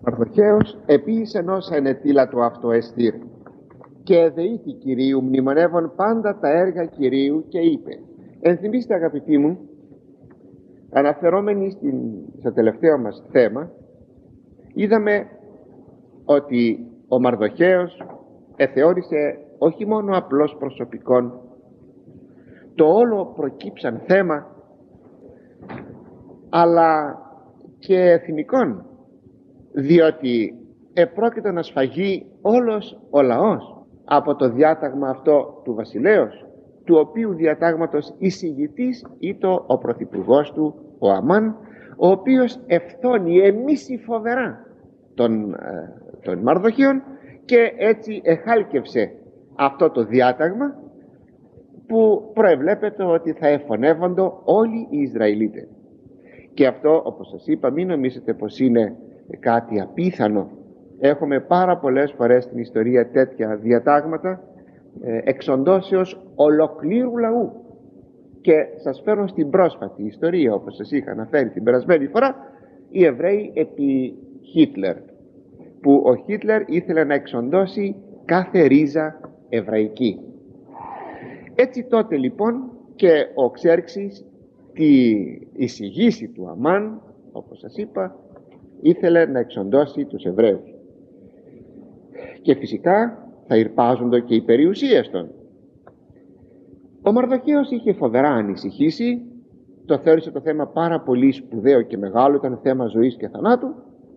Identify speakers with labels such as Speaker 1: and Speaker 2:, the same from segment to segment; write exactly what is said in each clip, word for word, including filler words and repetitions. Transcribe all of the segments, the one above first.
Speaker 1: Μαρδοχέος επίησεν όσα ενετήλα του αυτό Εστήρ, και εδεήθη Κυρίου μνημονεύων πάντα τα έργα Κυρίου, και είπε. Ενθυμίστε, αγαπητοί μου, αναφερόμενοι στην, στο τελευταίο μας θέμα, είδαμε ότι ο Μαρδοχέος εθεώρησε όχι μόνο απλώς προσωπικών, το όλο προκύψαν θέμα, αλλά και εθνικών, διότι επρόκειτο να σφαγεί όλος ο λαός από το διάταγμα αυτό του βασιλέως, του οποίου διατάγματος εισηγητής ήταν ο πρωθυπουργός του, ο Αμάν, ο οποίος ευθώνει εμίσει φοβερά των, των Μαρδοχαίων, και έτσι εχάλκευσε αυτό το διάταγμα που προεβλέπεται ότι θα εφωνεύονται όλοι οι Ισραηλίτες. Και αυτό, όπως σας είπα, μην νομίζετε πως είναι κάτι απίθανο. Έχουμε πάρα πολλές φορές στην ιστορία τέτοια διατάγματα ε, εξοντώσεως ολοκλήρου λαού. Και σας φέρνω στην πρόσφατη ιστορία, όπως σας είχα αναφέρει την περασμένη φορά, οι Εβραίοι επί Χίτλερ, που ο Χίτλερ ήθελε να εξοντώσει κάθε ρίζα εβραϊκή. Έτσι τότε λοιπόν και ο Ξέρξης, τη εισηγήση του Αμάν, όπως σας είπα, ήθελε να εξοντώσει τους Εβραίους. Και φυσικά θα ηρπάζονται και οι περιουσίες των. Ο Μαρδοχαίος είχε φοβερά ανησυχήσει, το θεώρησε το θέμα πάρα πολύ σπουδαίο και μεγάλο, ήταν θέμα ζωής και θανάτου,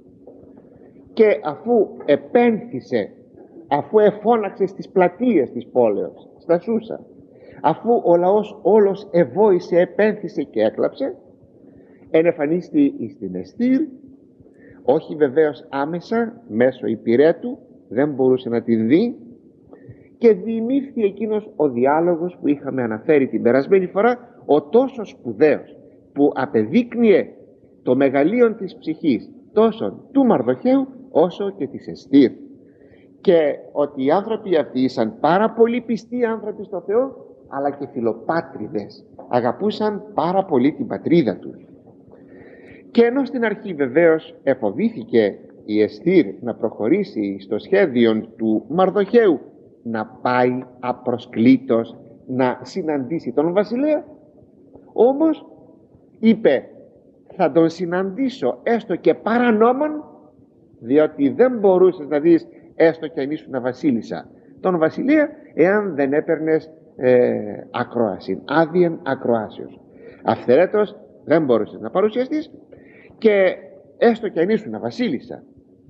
Speaker 1: και αφού επένθησε, αφού εφώναξε στις πλατείες της πόλεως, στα Σούσα, αφού ο λαός όλος εβόησε, επένθησε και έκλαψε, ενεφανίστη στην Εστήρ, όχι βεβαίως άμεσα, μέσω υπηρέτου, δεν μπορούσε να την δει, και διημήφθη εκείνος ο διάλογος που είχαμε αναφέρει την περασμένη φορά, ο τόσο σπουδαίος, που απεδείκνυε το μεγαλείον της ψυχής τόσο του Μαρδοχαίου όσο και της Εστήρ, και ότι οι άνθρωποι αυτοί ήσαν πάρα πολύ πιστοί άνθρωποι στο Θεό, αλλά και φιλοπάτριδες, αγαπούσαν πάρα πολύ την πατρίδα τους. Και ενώ στην αρχή βεβαίως εφοβήθηκε η Εστήρ να προχωρήσει στο σχέδιο του Μαρδοχαίου να πάει απροσκλήτως να συναντήσει τον βασιλέα, όμως είπε, θα τον συναντήσω έστω και παρανόμων, διότι δεν μπορούσες να δεις έστω και αν ήσουν βασίλισσα τον βασιλέα εάν δεν έπαιρνες ε, ακρόαση, άδειαν ακροάσεως. Αυθαιρέτως δεν μπορούσες να παρουσιαστείς, και έστω και αν ήσουν βασίλισσα,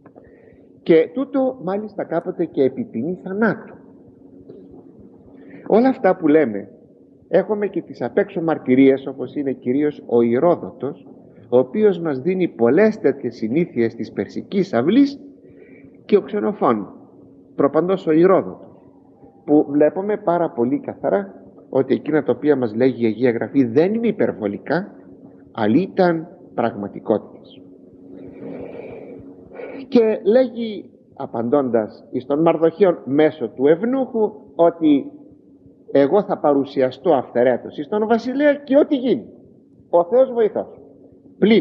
Speaker 1: και τούτο μάλιστα κάποτε και επί ποινή θανάτου. Όλα αυτά που λέμε, έχουμε και τις απ' έξω μαρτυρίες, όπως είναι κυρίως ο Ηρόδοτος, ο οποίος μας δίνει πολλές τέτοιες συνήθειες της Περσικής αυλής, και ο Ξενοφών, προπαντός ο Ηρόδοτος, που βλέπουμε πάρα πολύ καθαρά ότι εκείνα τα οποία μας λέγει η Αγία Γραφή δεν είναι υπερβολικά, αλλά ήταν πραγματικότητες. Και λέγει, απαντώντας εις τον Μαρδοχαίον μέσω του ευνούχου, ότι εγώ θα παρουσιαστώ αυθαιρέτως εις τον βασιλέα και ό,τι γίνει, ο Θεός βοηθός. Πλην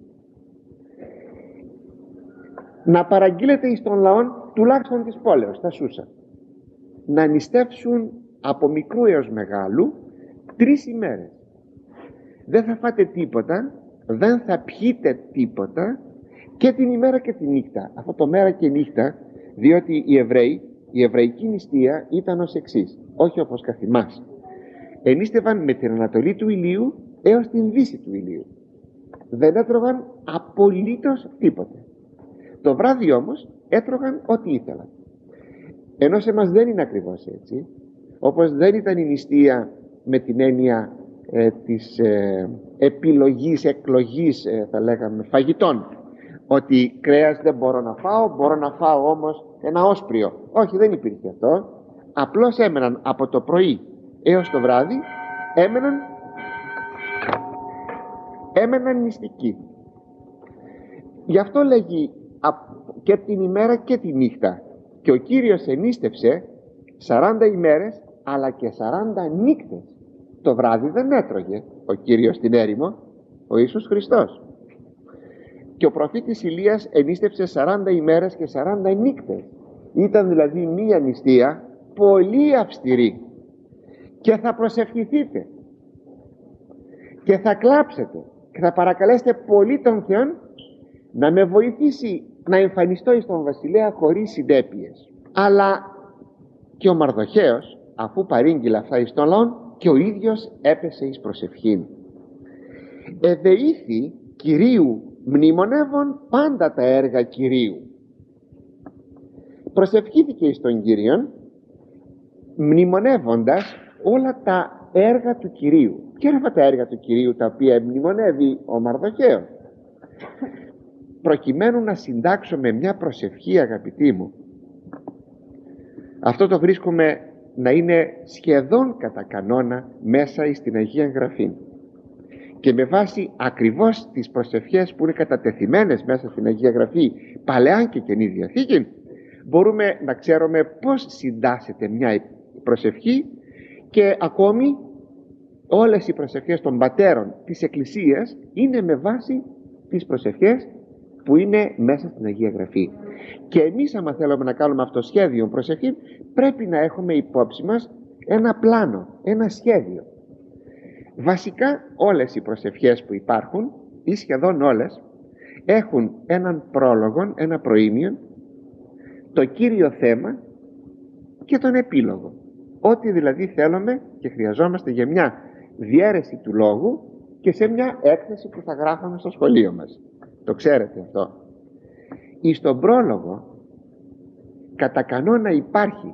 Speaker 1: να παραγγείλετε εις τον λαόν τουλάχιστον της πόλεως, τα Σούσα, να νηστεύσουν από μικρού έως μεγάλου τρεις ημέρες. Δεν θα φάτε τίποτα, δεν θα πιείτε τίποτα, και την ημέρα και τη νύχτα. Αυτό το μέρα και νύχτα, διότι οι Εβραίοι, η εβραϊκή νηστεία ήταν ως εξής, όχι όπως καθημάς. Ενίστευαν με την ανατολή του ηλίου έως την δύση του ηλίου. Δεν έτρωγαν απολύτως τίποτε. Το βράδυ όμως έτρωγαν ό,τι ήθελαν. Ενώ σε μας δεν είναι ακριβώς έτσι, όπως δεν ήταν η νηστεία με την έννοια ε, της ε, επιλογής, εκλογής, ε, θα λέγαμε, φαγητών, ότι κρέας δεν μπορώ να φάω, μπορώ να φάω όμως ένα όσπριο. Όχι, δεν υπήρχε αυτό. Απλώς έμεναν από το πρωί έως το βράδυ, έμεναν έμεναν νηστικοί. Γι' αυτό λέγει και την ημέρα και τη νύχτα. Και ο Κύριος ενίστευσε σαράντα ημέρες αλλά και σαράντα νύχτες. Το βράδυ δεν έτρωγε ο Κύριος στην έρημο, ο Ιησούς Χριστός. και ο προφήτης Ηλίας ενίστεψε σαράντα ημέρες και σαράντα νύκτες. Ήταν δηλαδή μία νηστεία πολύ αυστηρή, και θα προσευχηθείτε και θα κλάψετε και θα παρακαλέσετε πολύ τον Θεό να με βοηθήσει να εμφανιστώ εις τον βασιλέα χωρίς συνέπειες. Αλλά και ο Μαρδοχέος, αφού παρήγγειλε αυτά εις τον λαόν, και ο ίδιος έπεσε εις προσευχήν. Εδεήθη Κυρίου μνημονεύων πάντα τα έργα Κυρίου. Προσευχήθηκε εις τον Κύριον, μνημονεύοντας όλα τα έργα του Κυρίου. Ποια είναι αυτά τα έργα του Κυρίου τα οποία μνημονεύει ο Μαρδοχέος? Προκειμένου να συντάξουμε μια προσευχή, αγαπητοί μου, αυτό το βρίσκουμε να είναι σχεδόν κατά κανόνα μέσα στην Αγία Γραφή, και με βάση ακριβώς τις προσευχές που είναι κατατεθειμένες μέσα στην Αγία Γραφή, Παλαιά και Καινή Διαθήκη, μπορούμε να ξέρουμε πώς συντάσσεται μια προσευχή. Και ακόμη όλες οι προσευχές των πατέρων της Εκκλησίας είναι με βάση τις προσευχές που είναι μέσα στην Αγία Γραφή. Και εμείς, άμα θέλουμε να κάνουμε αυτό σχέδιο προσευχή, πρέπει να έχουμε υπόψη μας ένα πλάνο, ένα σχέδιο. Βασικά όλες οι προσευχές που υπάρχουν, ή σχεδόν όλες, έχουν έναν πρόλογο, ένα προήμιο, το κύριο θέμα και τον επίλογο. Ό,τι δηλαδή θέλουμε και χρειαζόμαστε για μια διαίρεση του λόγου και σε μια έκθεση που θα γράφουμε στο σχολείο μας. Το ξέρετε αυτό. Εις τον πρόλογο κατά κανόνα υπάρχει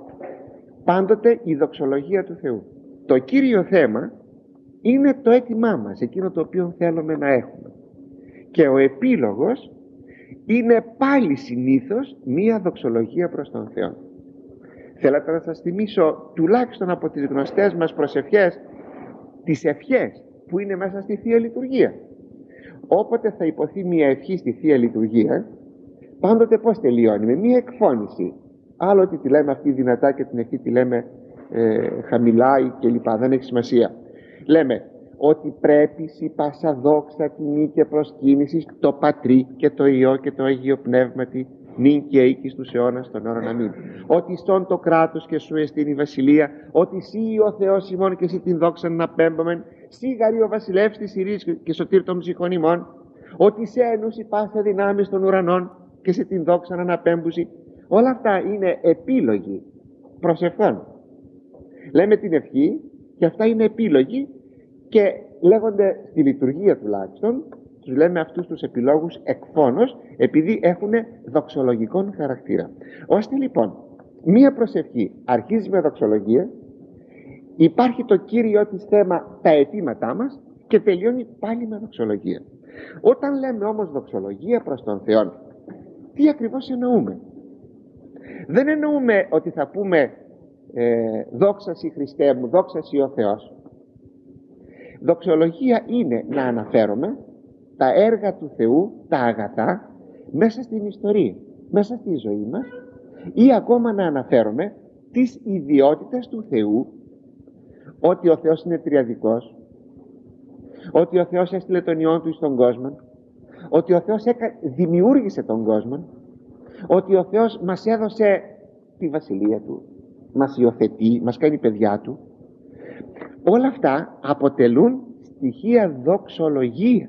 Speaker 1: πάντοτε η δοξολογία του Θεού. Το κύριο θέμα είναι το αίτημά μας, εκείνο το οποίο θέλουμε να έχουμε. Και ο επίλογος είναι πάλι συνήθως μία δοξολογία προς τον Θεό. Θέλατε να σας θυμίσω τουλάχιστον από τις γνωστές μας προσευχές, τις ευχές που είναι μέσα στη Θεία Λειτουργία. Όποτε θα υποθεί μία ευχή στη Θεία Λειτουργία, πάντοτε πώς τελειώνει? Με μία εκφώνηση. Άλλοτε τη λέμε αυτή δυνατά και την ευχή τη λέμε ε, χαμηλά ή κλπ. Δεν έχει σημασία. Λέμε ότι πρέπει σοι πάσα δόξα, τιμή και προσκύνηση το Πατρί και το Υιό και το Αγίο Πνεύματι, νυν και οίκη στους αιώνας των αιώνων. Αμήν. Ότι στον το κράτος και σου εστίν η βασιλεία, ότι σύ ο Θεός ημών και εσύ την δόξα να πέμπομεν, σύ γαρί ο βασιλεύς της ειρήνης και σωτήρ των ψυχών ημών, ότι σε ένωση πάσα δυνάμεις των ουρανών και σε την δόξα να αναπέμπουση. Όλα αυτά είναι επίλογοι προσευχών. Λέμε την ευχή και αυτά είναι επίλογοι, και λέγονται στη λειτουργία τουλάχιστον, τους λέμε αυτούς τους επιλόγους εκφώνος, επειδή έχουν δοξολογικών χαρακτήρα. Ώστε λοιπόν μία προσευχή αρχίζει με δοξολογία, υπάρχει το κύριο της θέμα, τα αιτήματά μας, και τελειώνει πάλι με δοξολογία. Όταν λέμε όμως δοξολογία προς τον Θεό, τι ακριβώς εννοούμε? Δεν εννοούμε ότι θα πούμε ε, δόξα σοι Χριστέ μου, δόξα σοι ο Θεός. Δοξολογία είναι να αναφέρουμε τα έργα του Θεού, τα αγαθά, μέσα στην ιστορία, μέσα στη ζωή μας, ή ακόμα να αναφέρουμε τις ιδιότητες του Θεού, ότι ο Θεός είναι τριαδικός, ότι ο Θεός έστειλε τον Υιόν Του στον κόσμο, ότι ο Θεός έκα... δημιούργησε τον κόσμο, ότι ο Θεός μας έδωσε τη βασιλεία Του, μας υιοθετεί, μας κάνει παιδιά Του. Όλα αυτά αποτελούν στοιχεία δοξολογίας.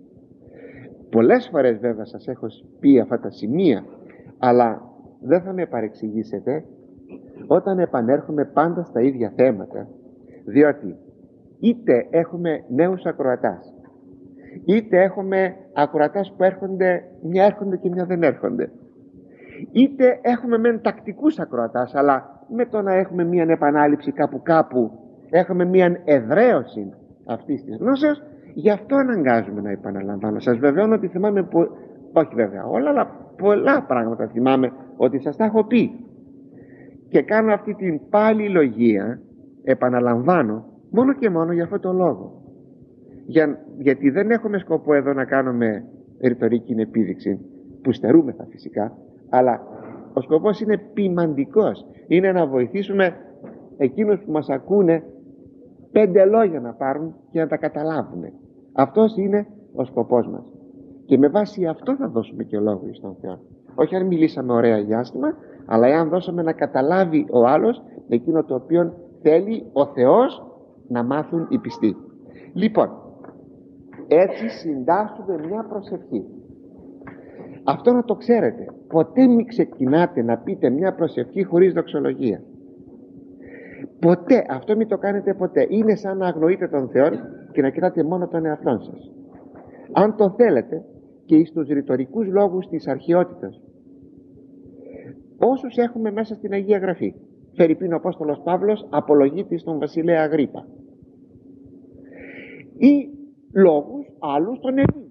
Speaker 1: Πολλές φορές βέβαια σας έχω πει αυτά τα σημεία, αλλά δεν θα με παρεξηγήσετε όταν επανέρχομαι πάντα στα ίδια θέματα, διότι είτε έχουμε νέους ακροατάς, είτε έχουμε ακροατάς που έρχονται, μια έρχονται και μια δεν έρχονται, είτε έχουμε μεν τακτικούς ακροατάς, αλλά με το να έχουμε μια επανάληψη κάπου κάπου έχουμε μια εδραίωση αυτής της γνώσεως. Γι' αυτό αναγκάζομαι να επαναλαμβάνω. Σας βεβαιώνω ότι θυμάμαι, πο... όχι βέβαια όλα, αλλά πολλά πράγματα θυμάμαι ότι σας τα έχω πει, και κάνω αυτή την πάλι λογία, επαναλαμβάνω μόνο και μόνο για αυτό το λόγο, για... γιατί δεν έχουμε σκοπό εδώ να κάνουμε ρητορική επίδειξη, που στερούμεθα φυσικά, αλλά ο σκοπός είναι ποιμαντικός, είναι να βοηθήσουμε εκείνους που μας ακούνε πέντε λόγια να πάρουν και να τα καταλάβουν. Αυτός είναι ο σκοπός μας. Και με βάση αυτό θα δώσουμε και λόγο εις τον Θεό. Όχι αν μιλήσαμε ωραία για άσχημα, αλλά εάν δώσουμε να καταλάβει ο άλλος εκείνο το οποίο θέλει ο Θεός να μάθουν οι πιστοί. Λοιπόν, έτσι συντάσσουμε μια προσευχή. Αυτό να το ξέρετε, ποτέ μην ξεκινάτε να πείτε μια προσευχή χωρίς δοξολογία. Ποτέ, αυτό μην το κάνετε ποτέ. Είναι σαν να αγνοείτε τον Θεό και να κοιτάτε μόνο τον εαυτό σας. Αν το θέλετε, και εις τους ρητορικούς λόγους της αρχαιότητας, όσους έχουμε μέσα στην Αγία Γραφή, φερειπίν ο Απόστολος Παύλος απολογείται στον βασιλέα Αγρίππα, ή λόγους άλλους των Ελλήνων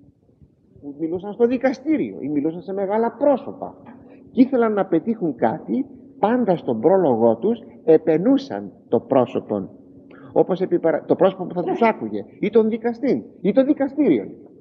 Speaker 1: που μιλούσαν στο δικαστήριο ή μιλούσαν σε μεγάλα πρόσωπα και ήθελαν να πετύχουν κάτι, πάντα στον πρόλογο τους επενούσαν το πρόσωπο, όπως το πρόσωπο που θα τους άκουγε, ή τον δικαστή ή το δικαστήριο.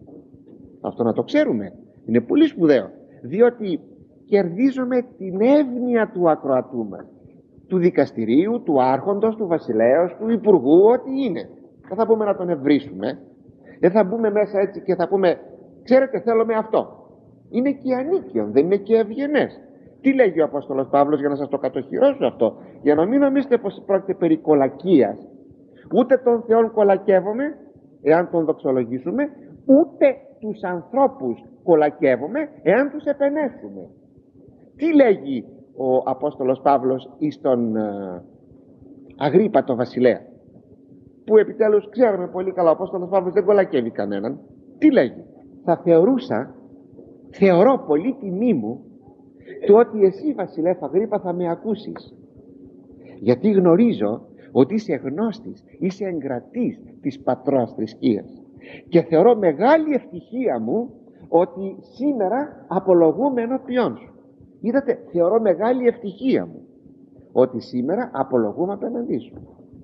Speaker 1: Αυτό να το ξέρουμε, είναι πολύ σπουδαίο, διότι κερδίζουμε την εύνοια του ακροατού μας, του δικαστηρίου, του άρχοντος, του βασιλέως, του υπουργού, ό,τι είναι. Δεν θα μπούμε να τον ευρύσουμε, δεν θα μπούμε μέσα έτσι και θα πούμε ξέρετε θέλουμε αυτό. Είναι και ανίκιον, δεν είναι και ευγενές. Τι λέγει ο Απόστολος Παύλος, για να σας το κατοχυρώσω αυτό, για να μην νομίζετε πως πρόκειται περί κολακίας. Ούτε τον Θεόν κολακεύομαι εάν τον δοξολογήσουμε, ούτε τους ανθρώπους κολακεύουμε εάν τους επενέσουμε. Τι λέγει ο Απόστολος Παύλος εις τον uh, Αγρίππα το βασιλέα, που επιτέλους ξέρουμε πολύ καλά ο Απόστολος Παύλος δεν κολακεύει κανέναν. Τι λέγει? Θα θεωρούσα, θεωρώ πολύ τιμή μου το ότι εσύ βασιλεύ Αγρίππα θα με ακούσεις, γιατί γνωρίζω ότι είσαι γνώστης, είσαι εγκρατής της πατρός θρησκείας, και θεωρώ μεγάλη ευτυχία μου ότι σήμερα απολογούμε ενώπιόν σου. Είδατε, θεωρώ μεγάλη ευτυχία μου ότι σήμερα απολογούμε απέναντί σου.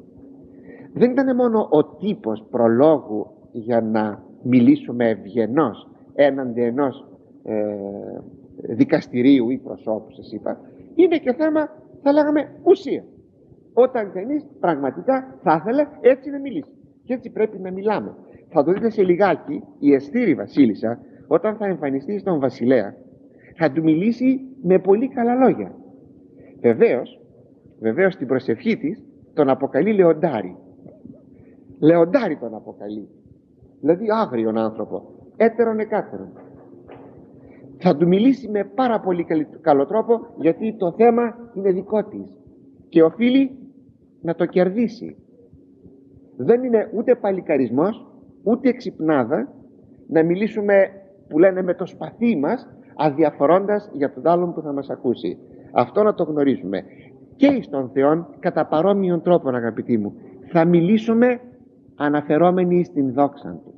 Speaker 1: Δεν ήταν μόνο ο τύπος προλόγου για να μιλήσουμε ευγενώς έναντι ενός ε, δικαστηρίου ή προσώπου, σας είπα, είναι και θέμα, θα λέγαμε, ουσία. Όταν κανείς πραγματικά θα ήθελε έτσι να μιλήσει, και έτσι πρέπει να μιλάμε. Θα το δείτε σε λιγάκι, η Εστήρη βασίλισσα όταν θα εμφανιστεί στον βασιλέα θα του μιλήσει με πολύ καλά λόγια. Βεβαίως, βεβαίως στην προσευχή της τον αποκαλεί Λεοντάρη. Λεοντάρη τον αποκαλεί, δηλαδή άγριον άνθρωπο, έτερον εκάτερον. Θα του μιλήσει με πάρα πολύ καλό τρόπο, γιατί το θέμα είναι δικό της και οφείλει να το κερδίσει. Δεν είναι ούτε παλικαρισμός ούτε εξυπνάδα να μιλήσουμε, που λένε, με το σπαθί μας, αδιαφορώντας για τον άλλον που θα μας ακούσει. Αυτό να το γνωρίζουμε. Και εις τον Θεόν κατά παρόμοιον τρόπο, αγαπητοί μου, θα μιλήσουμε αναφερόμενοι στην δόξα του.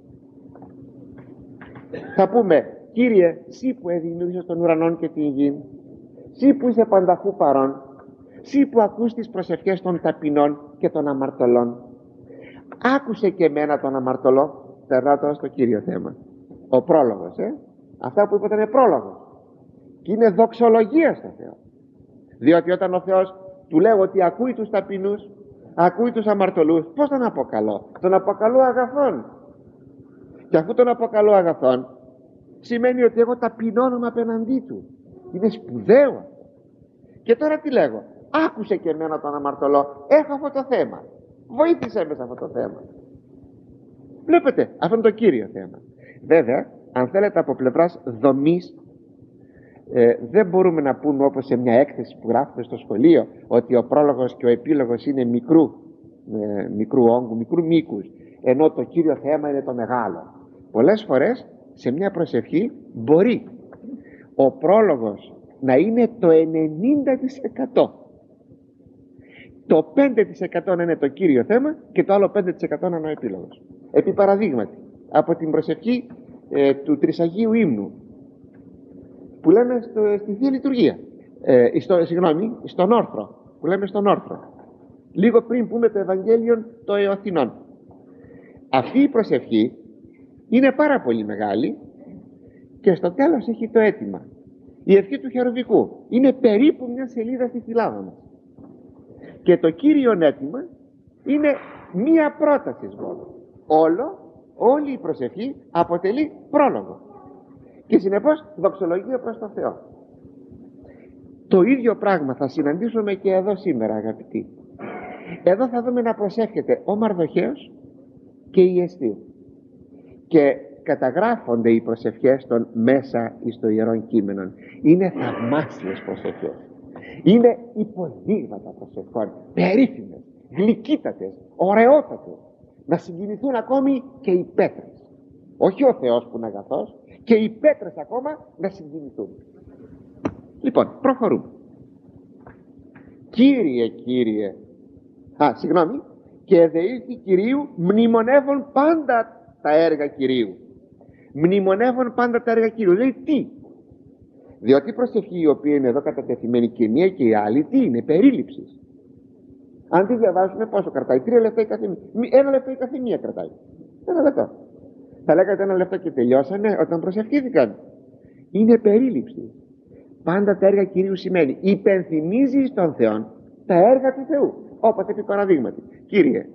Speaker 1: Θα πούμε, Κύριε, Συ που εδημιούργησες τον ουρανόν και την γη, Συ που είσαι πανταχού παρών, Συ που ακούς τις προσευχές των ταπεινών και των αμαρτωλών, άκουσε και εμένα τον αμαρτωλό. Περνάω τώρα στο κύριο θέμα, ο πρόλογος, ε? Αυτά που είπα ήταν πρόλογος και είναι δοξολογία στο Θεό, διότι όταν ο Θεός του λέω ότι ακούει τους ταπεινούς, ακούει τους αμαρτωλούς, πώς τον αποκαλώ? Τον αποκαλώ αγαθόν, και αφού τον αποκαλώ αγαθόν σημαίνει ότι εγώ ταπεινώνομαι απέναντί του. Είναι σπουδαίο. Και τώρα τι λέγω? Άκουσε και εμένα τον αμαρτωλό, έχω αυτό το θέμα, βοήθησέ με σε αυτό το θέμα. Βλέπετε, αυτό είναι το κύριο θέμα. Βέβαια, αν θέλετε από πλευράς δομής, ε, δεν μπορούμε να πούμε όπως σε μια έκθεση που γράφουμε στο σχολείο ότι ο πρόλογος και ο επίλογος είναι μικρού, ε, μικρού όγκου, μικρού μήκους, ενώ το κύριο θέμα είναι το μεγάλο. Πολλές φορές σε μια προσευχή μπορεί ο πρόλογος να είναι το ενενήντα τοις εκατό, το πέντε τοις εκατό να είναι το κύριο θέμα και το άλλο πέντε τοις εκατό να είναι ο επίλογος. Επί παραδείγματι, από την προσευχή ε, του Τρισαγίου Ύμνου που λέμε στο, στη Θεία Λειτουργία, ε, στο, συγγνώμη, στον όρθρο, που λέμε στον όρθρο, λίγο πριν πούμε το Ευαγγέλιο των Ιωαθηνών. Αυτή η προσευχή είναι πάρα πολύ μεγάλη και στο τέλος έχει το αίτημα. Η ευχή του χερουβικού είναι περίπου μια σελίδα στη φυλάδα μας, και το κύριο αίτημα είναι μία πρόταση μόνο. Όλο, όλη η προσευχή αποτελεί πρόλογο. και συνεπώς δοξολογία προς τον Θεό. Το ίδιο πράγμα θα συναντήσουμε και εδώ σήμερα, αγαπητοί. Εδώ θα δούμε να προσεύχεται ο Μαρδοχέος και η Εστίρ, και καταγράφονται οι προσευχές των μέσα εις το Ιερόν Κείμενον. Είναι θαυμάσιες προσευχές, είναι υποδείγματα προσευχών, περίφημες, γλυκύτατες, ωραιότατες, να συγκινηθούν ακόμη και οι πέτρες. Όχι ο Θεός που είναι αγαθός, και οι πέτρες ακόμα να συγκινηθούν. Λοιπόν, προχωρούμε. Κύριε, Κύριε, α, συγγνώμη, και δεήθη Κυρίου μνημονεύων πάντα τα έργα Κυρίου. Μνημονεύων πάντα τα έργα Κυρίου. Λέει τι? Διότι η προσευχή η οποία είναι εδώ κατατεθειμένη και μία και η άλλη, τι είναι? Περίληψης. Αν τη διαβάσουμε, πόσο κρατάει? Τρία λεπτά η καθεμία. Ένα λεπτό η καθεμία κρατάει. Ένα λεπτό. Θα λέγατε ένα λεπτό και τελειώσανε όταν προσευχήθηκαν. Είναι περίληψη. Πάντα τα έργα Κυρίου σημαίνει υπενθυμίζει στον Θεό τα έργα του Θεού. Όπως επί παραδείγματι, Κύριε,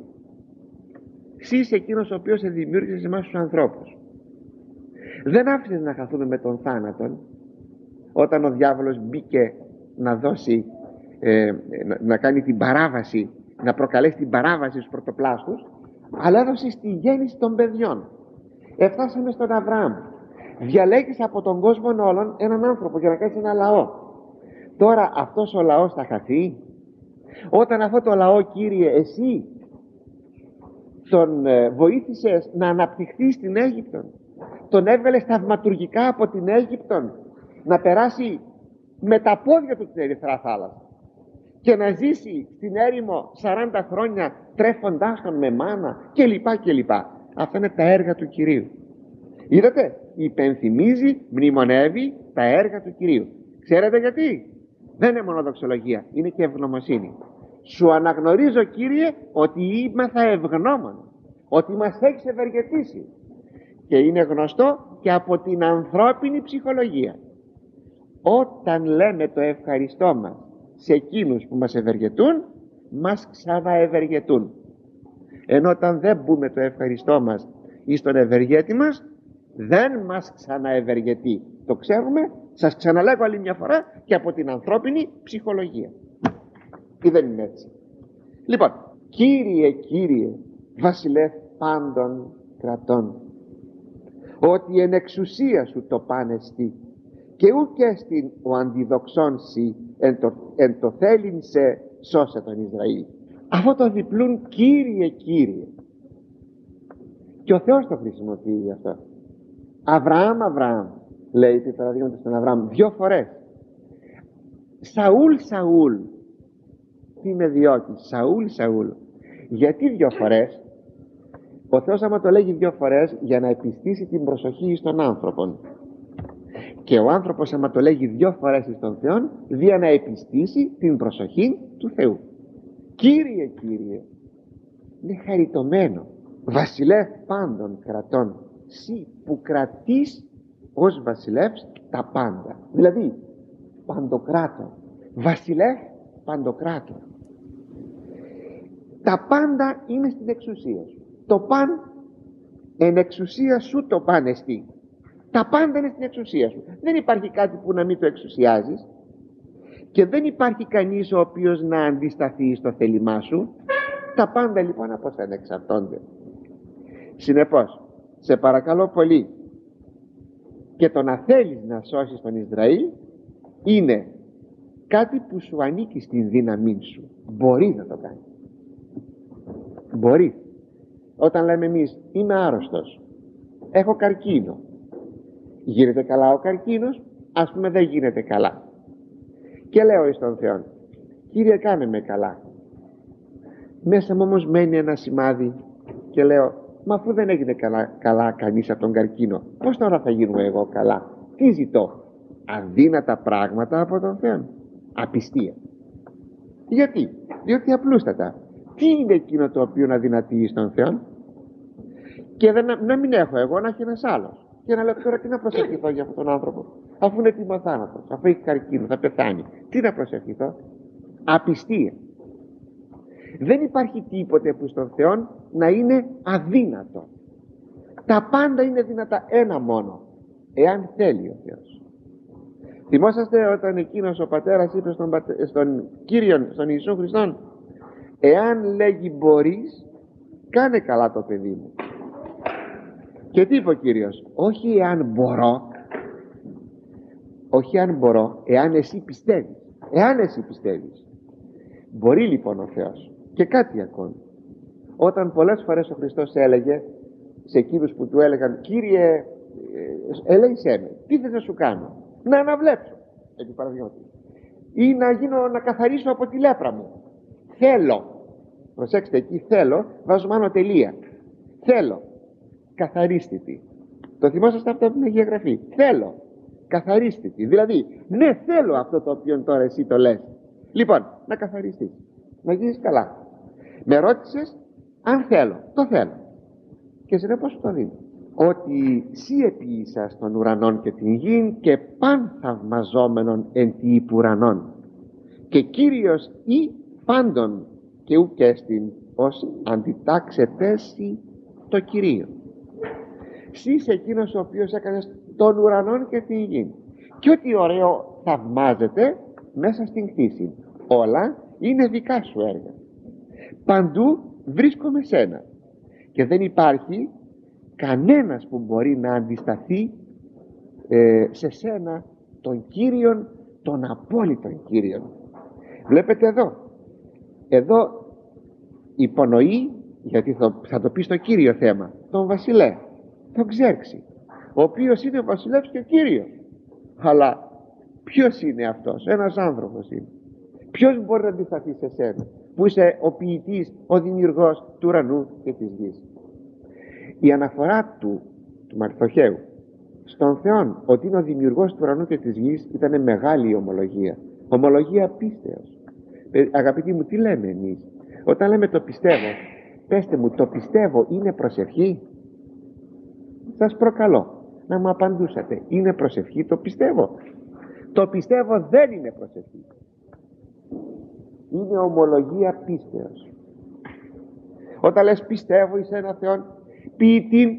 Speaker 1: εσύ είσαι εκείνος ο οποίος σε δημιούργησε σε εμάς τους ανθρώπους. Δεν άφησες να χαθούμε με τον θάνατον όταν ο διάβολος μπήκε να δώσει ε, να, να κάνει την παράβαση, να προκαλέσει την παράβαση στους πρωτοπλάστους, αλλά έδωσε τη γέννηση των παιδιών. Εφτάσαμε στον Αβραάμ. Διαλέγεις από τον κόσμο όλων έναν άνθρωπο για να κάνεις ένα λαό. Τώρα αυτός ο λαός θα χαθεί? Όταν αυτό το λαό, Κύριε, εσύ τον ε, βοήθησες να αναπτυχθεί στην Αίγυπτο, τον έβγαλες θαυματουργικά από την Αίγυπτο να περάσει με τα πόδια του την Ερυθρά θάλασσα και να ζήσει στην έρημο σαράντα χρόνια τρέφοντάς τον με μάνα και λοιπά και λοιπά. Αυτά είναι τα έργα του Κυρίου. Είδατε, υπενθυμίζει, μνημονεύει τα έργα του Κυρίου. Ξέρετε γιατί? Δεν είναι μόνο δοξολογία, είναι και ευγνωμοσύνη. Σου αναγνωρίζω, Κύριε, ότι είμαθα ευγνώμων, ότι μας έχεις ευεργετήσει, και είναι γνωστό και από την ανθρώπινη ψυχολογία. Όταν λέμε το ευχαριστώ μας σε εκείνους που μας ευεργετούν, μας ξαναευεργετούν. Ενώ όταν δεν μπούμε το ευχαριστώ μας ή τον ευεργέτη μας, δεν μας ξαναευεργετεί. Το ξέρουμε, σας ξαναλέγω άλλη μια φορά, και από την ανθρώπινη ψυχολογία. Ή δεν είναι έτσι? Λοιπόν, Κύριε, Κύριε, Βασιλεύ πάντων κρατών, ότι εν εξουσία σου το πάνεστη, και ουκ έστιν ο αντιδοξόν σοι εν το, εν το θέλειν σε σώσε τον Ισραήλ. Αυτό το διπλούν Κύριε, Κύριε, και ο Θεός το χρησιμοποιεί γι' αυτό. Αβραάμ, Αβραάμ, λέει επί παραδείγματο στον Αβραάμ δυο φορές. Σαούλ, Σαούλ, τι με διώκεις? Σαούλ, Σαούλ. Γιατί δυο φορές? Ο Θεός άμα το λέγει δυο φορές, για να επιστήσει την προσοχή στον άνθρωπο, και ο άνθρωπος άμα το λέγει δυο φορές στον Θεό, για να επιστήσει την προσοχή του Θεού. Κύριε, Κύριε, είναι χαριτωμένο. Βασιλεύ πάντων κρατών, σύ που κρατείς ως βασιλεύς τα πάντα. Δηλαδή παντοκράτο, βασιλεύ παντοκράτο. Τα πάντα είναι στην εξουσία σου. Το παν εν εξουσία σου το παν εστί. Τα πάντα είναι στην εξουσία σου. Δεν υπάρχει κάτι που να μην το εξουσιάζεις, και δεν υπάρχει κανείς ο οποίος να αντισταθεί στο θέλημά σου. Τα πάντα λοιπόν από σένα εξαρτώνται. Συνεπώς, σε παρακαλώ πολύ, και το να θέλεις να σώσεις τον Ισραήλ είναι κάτι που σου ανήκει στην δύναμή σου. Μπορείς να το κάνεις. Μπορείς. Όταν λέμε εμείς είμαι άρρωστος, έχω καρκίνο, γίνεται καλά ο καρκίνος? Ας πούμε δεν γίνεται καλά, και λέω εις τον Θεό, Κύριε κάνε με καλά. Μέσα μου όμως μένει ένα σημάδι και λέω, μα αφού δεν έγινε καλά, καλά κανείς από τον καρκίνο, πώς τώρα θα γίνω εγώ καλά? Τι ζητώ? Αδύνατα πράγματα από τον Θεό? Απιστία. Γιατί? Διότι απλούστατα, τι είναι εκείνο το οποίο να δυνατεί στον Θεό? Και δεν, να μην έχω εγώ, να έχει ένας άλλος, και να λέω τώρα τι να προσευχηθώ για αυτόν τον άνθρωπο, αφού είναι έτοιμο θάνατος, αφού έχει καρκίνο, θα πεθάνει? Τι να προσευχηθώ? Απιστία. Δεν υπάρχει τίποτε που στον Θεό να είναι αδύνατο. Τα πάντα είναι δυνατά. Ένα μόνο, εάν θέλει ο Θεός. Θυμόσαστε όταν εκείνος ο πατέρας είπε στον, πατε... στον Κύριον, στον Ιησού Χριστόν, εάν λέγει μπορείς, κάνε καλά το παιδί μου. Και τι είπε ο Κύριος? Όχι εάν μπορώ, όχι αν μπορώ, εάν εσύ πιστεύεις. Εάν εσύ πιστεύεις. Μπορεί λοιπόν ο Θεός. Και κάτι ακόμη. Όταν πολλές φορές ο Χριστός έλεγε σε εκείνους που του έλεγαν, Κύριε, ελέησέ με, τι θες να σου κάνω? Να αναβλέψω, έτσι παραδείγματι, ή να γίνω, να καθαρίσω από τη λέπρα μου. Θέλω, προσέξτε, εκεί θέλω, βάζουμε άνω τελεία. Θέλω, καθαρίστε τη. Το θυμόσαστε αυτό από την Αγία Γραφή? Θέλω, καθαρίστε τη. Δηλαδή, ναι, θέλω αυτό το οποίο τώρα εσύ το λες. Λοιπόν, να καθαριστείς, να γίνεις καλά. Με ρώτησες αν θέλω. Το θέλω. Και συνεπώς σου το δίνω. Ότι σύ επίησας των ουρανών και την γην και παν θαυμαζόμενον εν τη υπουρανών, και Κύριος ή πάντων και ουκ έστιν ως αντιτάξετέσι το Κυρίο. Σύ είσαι εκείνος ο οποίος έκανες των ουρανών και την γην, και ό,τι ωραίο θαυμάζεται μέσα στην κτήση, όλα είναι δικά σου έργα. Παντού βρίσκομαι σένα και δεν υπάρχει κανένας που μπορεί να αντισταθεί ε, σε σένα, τον Κύριον, τον απόλυτον Κύριον. Βλέπετε εδώ, εδώ υπονοεί, γιατί θα, θα το πει στο Κύριο θέμα, τον βασιλέα, τον Ξέρξη, ο οποίος είναι ο βασιλεύς και ο Κύριος. Αλλά ποιος είναι αυτός? Ένας άνθρωπος είναι. Ποιος μπορεί να αντισταθεί σε σένα που είσαι ο ποιητής, ο δημιουργός του ουρανού και της γης? Η αναφορά του, του Μαρθοχαίου στον Θεό ότι είναι ο δημιουργός του ουρανού και της γης ήταν μεγάλη ομολογία, ομολογία πίστεως. Ε, αγαπητοί μου, τι λέμε εμείς όταν λέμε το πιστεύω? Πέστε μου, το πιστεύω είναι προσευχή? Σας προκαλώ να μου απαντούσατε, είναι προσευχή το πιστεύω? Το πιστεύω δεν είναι προσευχή, είναι ομολογία πίστεως. Όταν λες πιστεύω εις ένα Θεόν ποιητήν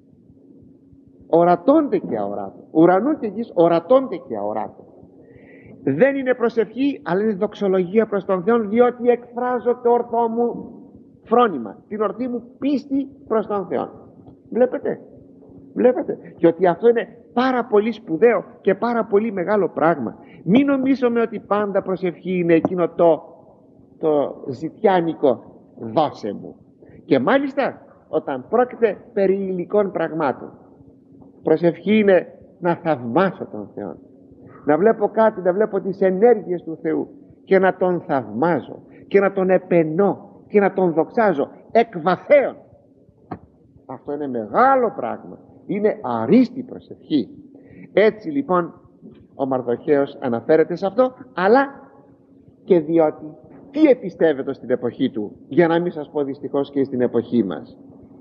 Speaker 1: ορατώνται και αοράτων, ουρανού και γης ορατώνται και αοράτων, δεν είναι προσευχή, αλλά είναι δοξολογία προς τον Θεό, διότι εκφράζω το ορθό μου φρόνημα, την ορθή μου πίστη προς τον Θεό. Βλέπετε, βλέπετε, και ότι αυτό είναι πάρα πολύ σπουδαίο και πάρα πολύ μεγάλο πράγμα. Μην νομίζουμε ότι πάντα προσευχή είναι εκείνο το, το ζητιάνικο δώσε μου. Και μάλιστα όταν πρόκειται περί υλικών πραγμάτων, προσευχή είναι να θαυμάσω τον Θεό, να βλέπω κάτι, να βλέπω τις ενέργειες του Θεού και να τον θαυμάζω και να τον επενώ και να τον δοξάζω εκ βαθέων. Αυτό είναι μεγάλο πράγμα, είναι αρίστη προσευχή. Έτσι λοιπόν ο Μαρδοχαίος αναφέρεται σε αυτό, αλλά και διότι τι επιστεύεται στην εποχή του, για να μην σας πω δυστυχώς και στην εποχή μας,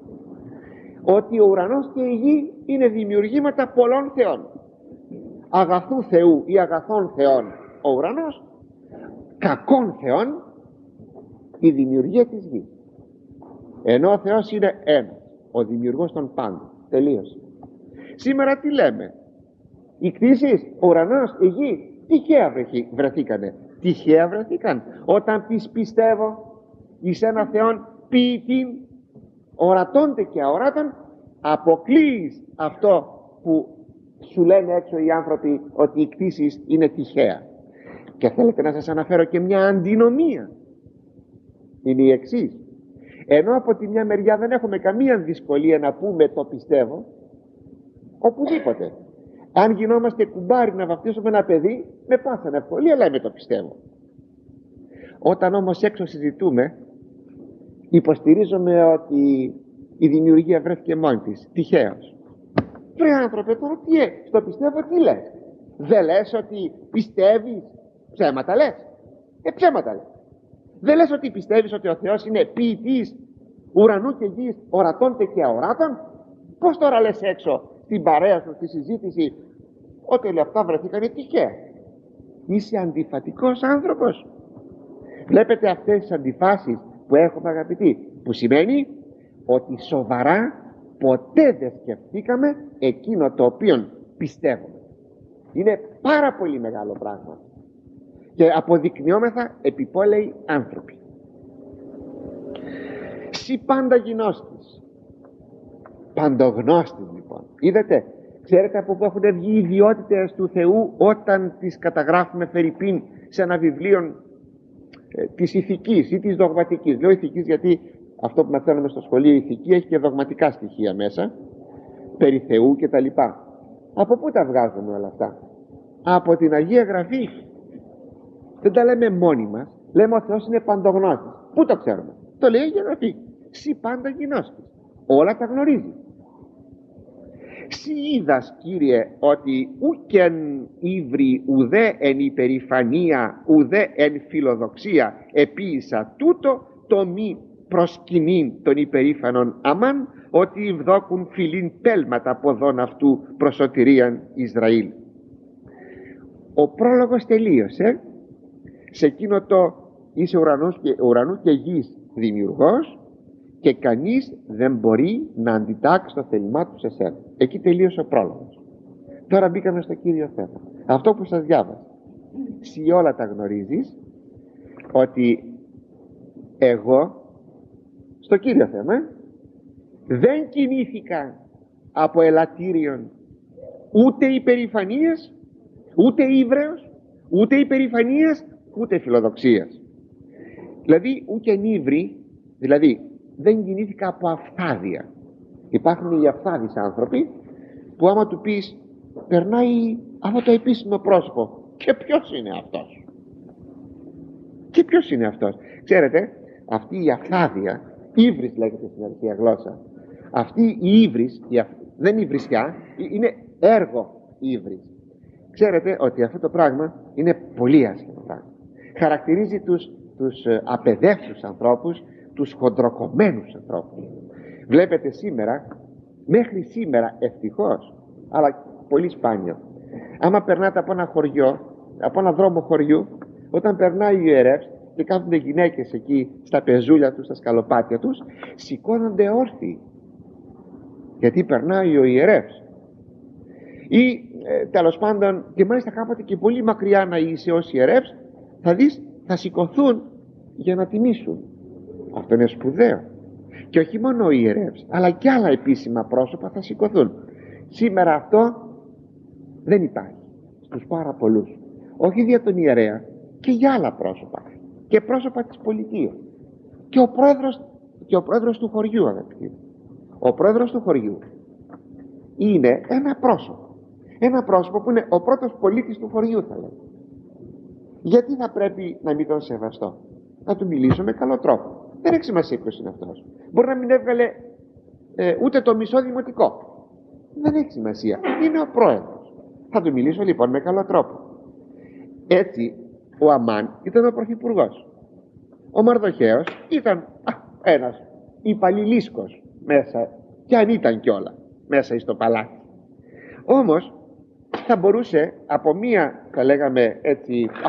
Speaker 1: ότι ο ουρανός και η γη είναι δημιουργήματα πολλών θεών, αγαθού Θεού ή αγαθών θεών ο ουρανός, κακών θεών η δημιουργία της γης, ενώ ο Θεός είναι ένας, ο δημιουργός των πάντων. Τελείωσε. Σήμερα τι λέμε? Οι κτήσεις, ο ουρανός, η γη τυχαία βρεθήκανε. Τυχαία βρεθήκαν? Όταν πεις πιστεύω εις ένα Θεόν ποιητήν ορατώνται και αοράτων, αποκλείεις αυτό που σου λένε έξω οι άνθρωποι ότι οι κτήσεις είναι τυχαία. Και θέλετε να σας αναφέρω και μια αντινομία. Είναι η εξής: ενώ από τη μια μεριά δεν έχουμε καμία δυσκολία να πούμε το πιστεύω, οπουδήποτε, αν γινόμαστε κουμπάρι να βαφτίσουμε ένα παιδί, με πάσα ευκολία λέμε το πιστεύω. Όταν όμως έξω συζητούμε, υποστηρίζουμε ότι η δημιουργία βρέθηκε μόνη της, τυχαίως. Βρε άνθρωπε, τώρα τι ε, στο πιστεύω τι λες? Δεν λες ότι πιστεύεις? Ψέματα λες? Ε, ψέματα λες. Δεν λες ότι πιστεύεις ότι ο Θεός είναι ποιητής ουρανού και γης, ορατώνται και αοράτων? Πώς τώρα λες έξω στην παρέα σου, στη συζήτηση, ότι όλα αυτά βρεθήκανε τυχαία? Είσαι αντιφατικός άνθρωπος. Βλέπετε αυτές τις αντιφάσεις που έχουμε, αγαπητοί, που σημαίνει ότι σοβαρά ποτέ δεν σκεφτήκαμε εκείνο το οποίο πιστεύουμε. Είναι πάρα πολύ μεγάλο πράγμα και αποδεικνυόμεθα επιπόλαιοι άνθρωποι. Συ πάντα γινώστης, παντογνώστης λοιπόν. Είδατε, ξέρετε από πού έχουν βγει οι ιδιότητες του Θεού όταν τις καταγράφουμε φερειπίν σε ένα βιβλίο ε, της ηθικής ή της δογματικής. Λέω ηθικής γιατί αυτό που μαθαίνουμε στο σχολείο, η ηθική, έχει και δογματικά στοιχεία μέσα, περί Θεού και τα λοιπά. Από πού τα βγάζουμε όλα αυτά? Από την Αγία Γραφή. Δεν τα λέμε μόνοι μας, λέμε ο Θεός είναι παντογνώστης. Πού το ξέρουμε? Το λέει η Αγία Γραφή. Συ πάντα γινώστης, όλα τα γνωρίζει. Συ είδας, Κύριε, ότι ούκεν ύβρι ουδέ εν υπερηφανία ουδέ εν φιλοδοξία επίησα τούτο το μη προσκυνήν των υπερήφανων αμάν, ότι ευδόκουν φιλήν πέλματα από δόν αυτού προσωτηρίαν Ισραήλ. Ο πρόλογος τελείωσε σε εκείνο το είσαι ουρανός και, ουρανού και γης δημιουργός και κανείς δεν μπορεί να αντιτάξει το θέλημά του σε σένα. Εκεί τελείωσε ο πρόλογος. Τώρα μπήκαμε στο κύριο θέμα, αυτό που σας διάβασα. Συ όλα τα γνωρίζεις ότι εγώ, στο κύριο θέμα, δεν κινήθηκα από ελαττήριον ούτε υπερηφανίας, ούτε ύβρεως, ούτε υπερηφανίας, ούτε φιλοδοξίας. Δηλαδή ούτε ύβρι, δηλαδή δεν κινήθηκα από αφθάδεια. Υπάρχουν οι αφθάδεις άνθρωποι που άμα του πεις περνάει αυτό το επίσημο πρόσωπο, και ποιος είναι αυτός? Και ποιος είναι αυτός? Ξέρετε, αυτή η αφθάδεια, ύβρις λέγεται στην αρχαία γλώσσα, αυτή η ύβρις, η αφ... δεν είναι η βρισιά, είναι έργο ύβρις. Ξέρετε ότι αυτό το πράγμα είναι πολύ άσχημο πράγμα. Χαρακτηρίζει τους, τους απαιδεύτους ανθρώπους, τους χοντροκομμένους ανθρώπους. Βλέπετε σήμερα, μέχρι σήμερα ευτυχώς, αλλά πολύ σπάνιο, άμα περνάτε από ένα χωριό, από ένα δρόμο χωριού, όταν περνάει ο ιερεύς και κάθονται γυναίκες εκεί στα πεζούλια τους, στα σκαλοπάτια τους, σηκώνονται όρθιοι γιατί περνάει ο ιερεύς. Ή ε, τέλος πάντων, και μάλιστα κάποτε και πολύ μακριά να είσαι ως ιερεύς, θα δεις θα σηκωθούν για να τιμήσουν. Αυτό είναι σπουδαίο. Και όχι μόνο ο ιερεύς, αλλά και άλλα επίσημα πρόσωπα θα σηκωθούν. Σήμερα αυτό δεν υπάρχει στους πάρα πολλούς, όχι για τον ιερέα, και για άλλα πρόσωπα και πρόσωπα της πολιτείας. Και ο πρόεδρος, και ο πρόεδρος του χωριού, αγαπητοί, ο πρόεδρος του χωριού είναι ένα πρόσωπο, ένα πρόσωπο που είναι ο πρώτος πολίτης του χωριού, θα λέει. Γιατί θα πρέπει να μην τον σεβαστώ? Να του μιλήσω με καλό τρόπο. Δεν έχει σημασία ποιος είναι αυτός. Μπορεί να μην έβγαλε ε, ούτε το μισό δημοτικό. Δεν έχει σημασία. Είναι ο πρόεδρος. Θα του μιλήσω λοιπόν με καλό τρόπο. Έτσι ο Αμάν ήταν ο πρωθυπουργός. Ο Μαρδοχέος ήταν α, ένας υπαλληλίσκος μέσα, κι αν ήταν κιόλα μέσα στο παλάτι. Όμως θα μπορούσε από μία, θα λέγαμε έτσι, α,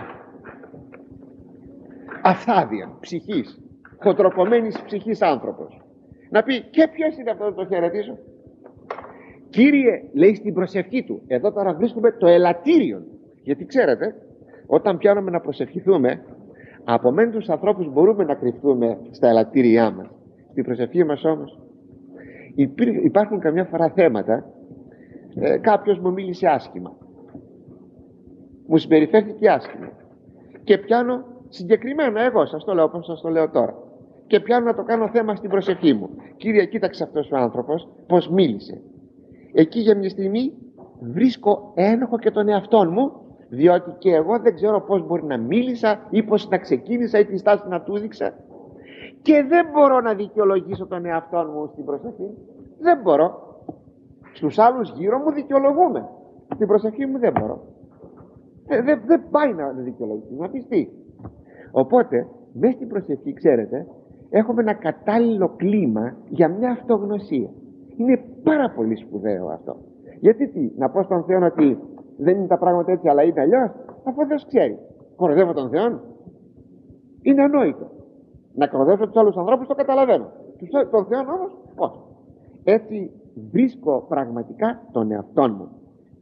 Speaker 1: αφθάδεια ψυχής, χοντροκομμένης ψυχής άνθρωπος, να πει και ποιος είναι αυτό, να το χαιρετήσω? Κύριε, λέει στην προσευχή του. Εδώ τώρα βρίσκουμε το ελαττήριο, γιατί ξέρετε, όταν πιάνουμε να προσευχηθούμε, από μεν τους ανθρώπους μπορούμε να κρυφτούμε στα ελαττήριά μας. Στην προσευχή μας όμως υπάρχουν καμιά φορά θέματα. ε, κάποιος μου μίλησε άσχημα, μου συμπεριφέρθηκε άσχημα, και πιάνω συγκεκριμένα, εγώ σας το λέω όπως σας το λέω τώρα, και πιάνω να το κάνω θέμα στην προσευχή μου. Κύριε, κοίταξε αυτός ο άνθρωπος πως μίλησε. Εκεί για μια στιγμή βρίσκω ένοχο και τον εαυτόν μου, διότι και εγώ δεν ξέρω πως μπορεί να μίλησα ή πως να ξεκίνησα ή τη στάση να του δείξα, και δεν μπορώ να δικαιολογήσω τον εαυτόν μου στην προσευχή. Δεν μπορώ. Στους άλλους γύρω μου δικαιολογούμε, στην προσευχή μου δεν μπορώ. Δεν δε, δε πάει να δικαιολογήσει, να πεις τι. Οπότε μέσα στην προσευχή, ξέρετε, έχουμε ένα κατάλληλο κλίμα για μια αυτογνωσία. Είναι πάρα πολύ σπουδαίο αυτό. Γιατί τι, να πω στον Θεό ότι δεν είναι τα πράγματα έτσι αλλά είναι αλλιώς, αφού ο Θεός ξέρει. Κοροϊδεύω τον Θεό? Είναι ανόητο. Να κοροϊδεύω τους άλλους ανθρώπους, το καταλαβαίνω. Τον Θεό όμως όχι. Έτσι βρίσκω πραγματικά τον εαυτόν μου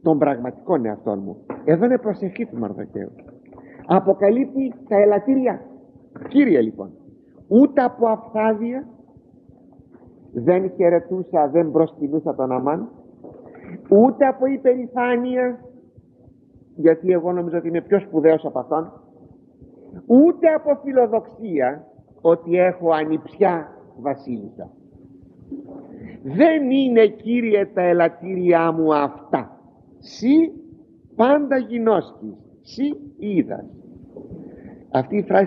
Speaker 1: των πραγματικών εαυτών μου. Εδώ είναι προσευχή του Μαρδοχαίου. Αποκαλύπτει τα ελαττήριά. Κύριε λοιπόν, ούτε από αφθάδεια δεν χαιρετούσα, δεν προσκυνούσα τον Αμάν, ούτε από υπερηφάνεια, γιατί εγώ νομίζω ότι είμαι πιο σπουδαίος από αυτόν, ούτε από φιλοδοξία ότι έχω ανιψιά βασίλισσα. Δεν είναι, Κύριε, τα ελαττήριά μου αυτά. Συ πάντα γινώσκεις, συ είδας. Αυτή η φράση,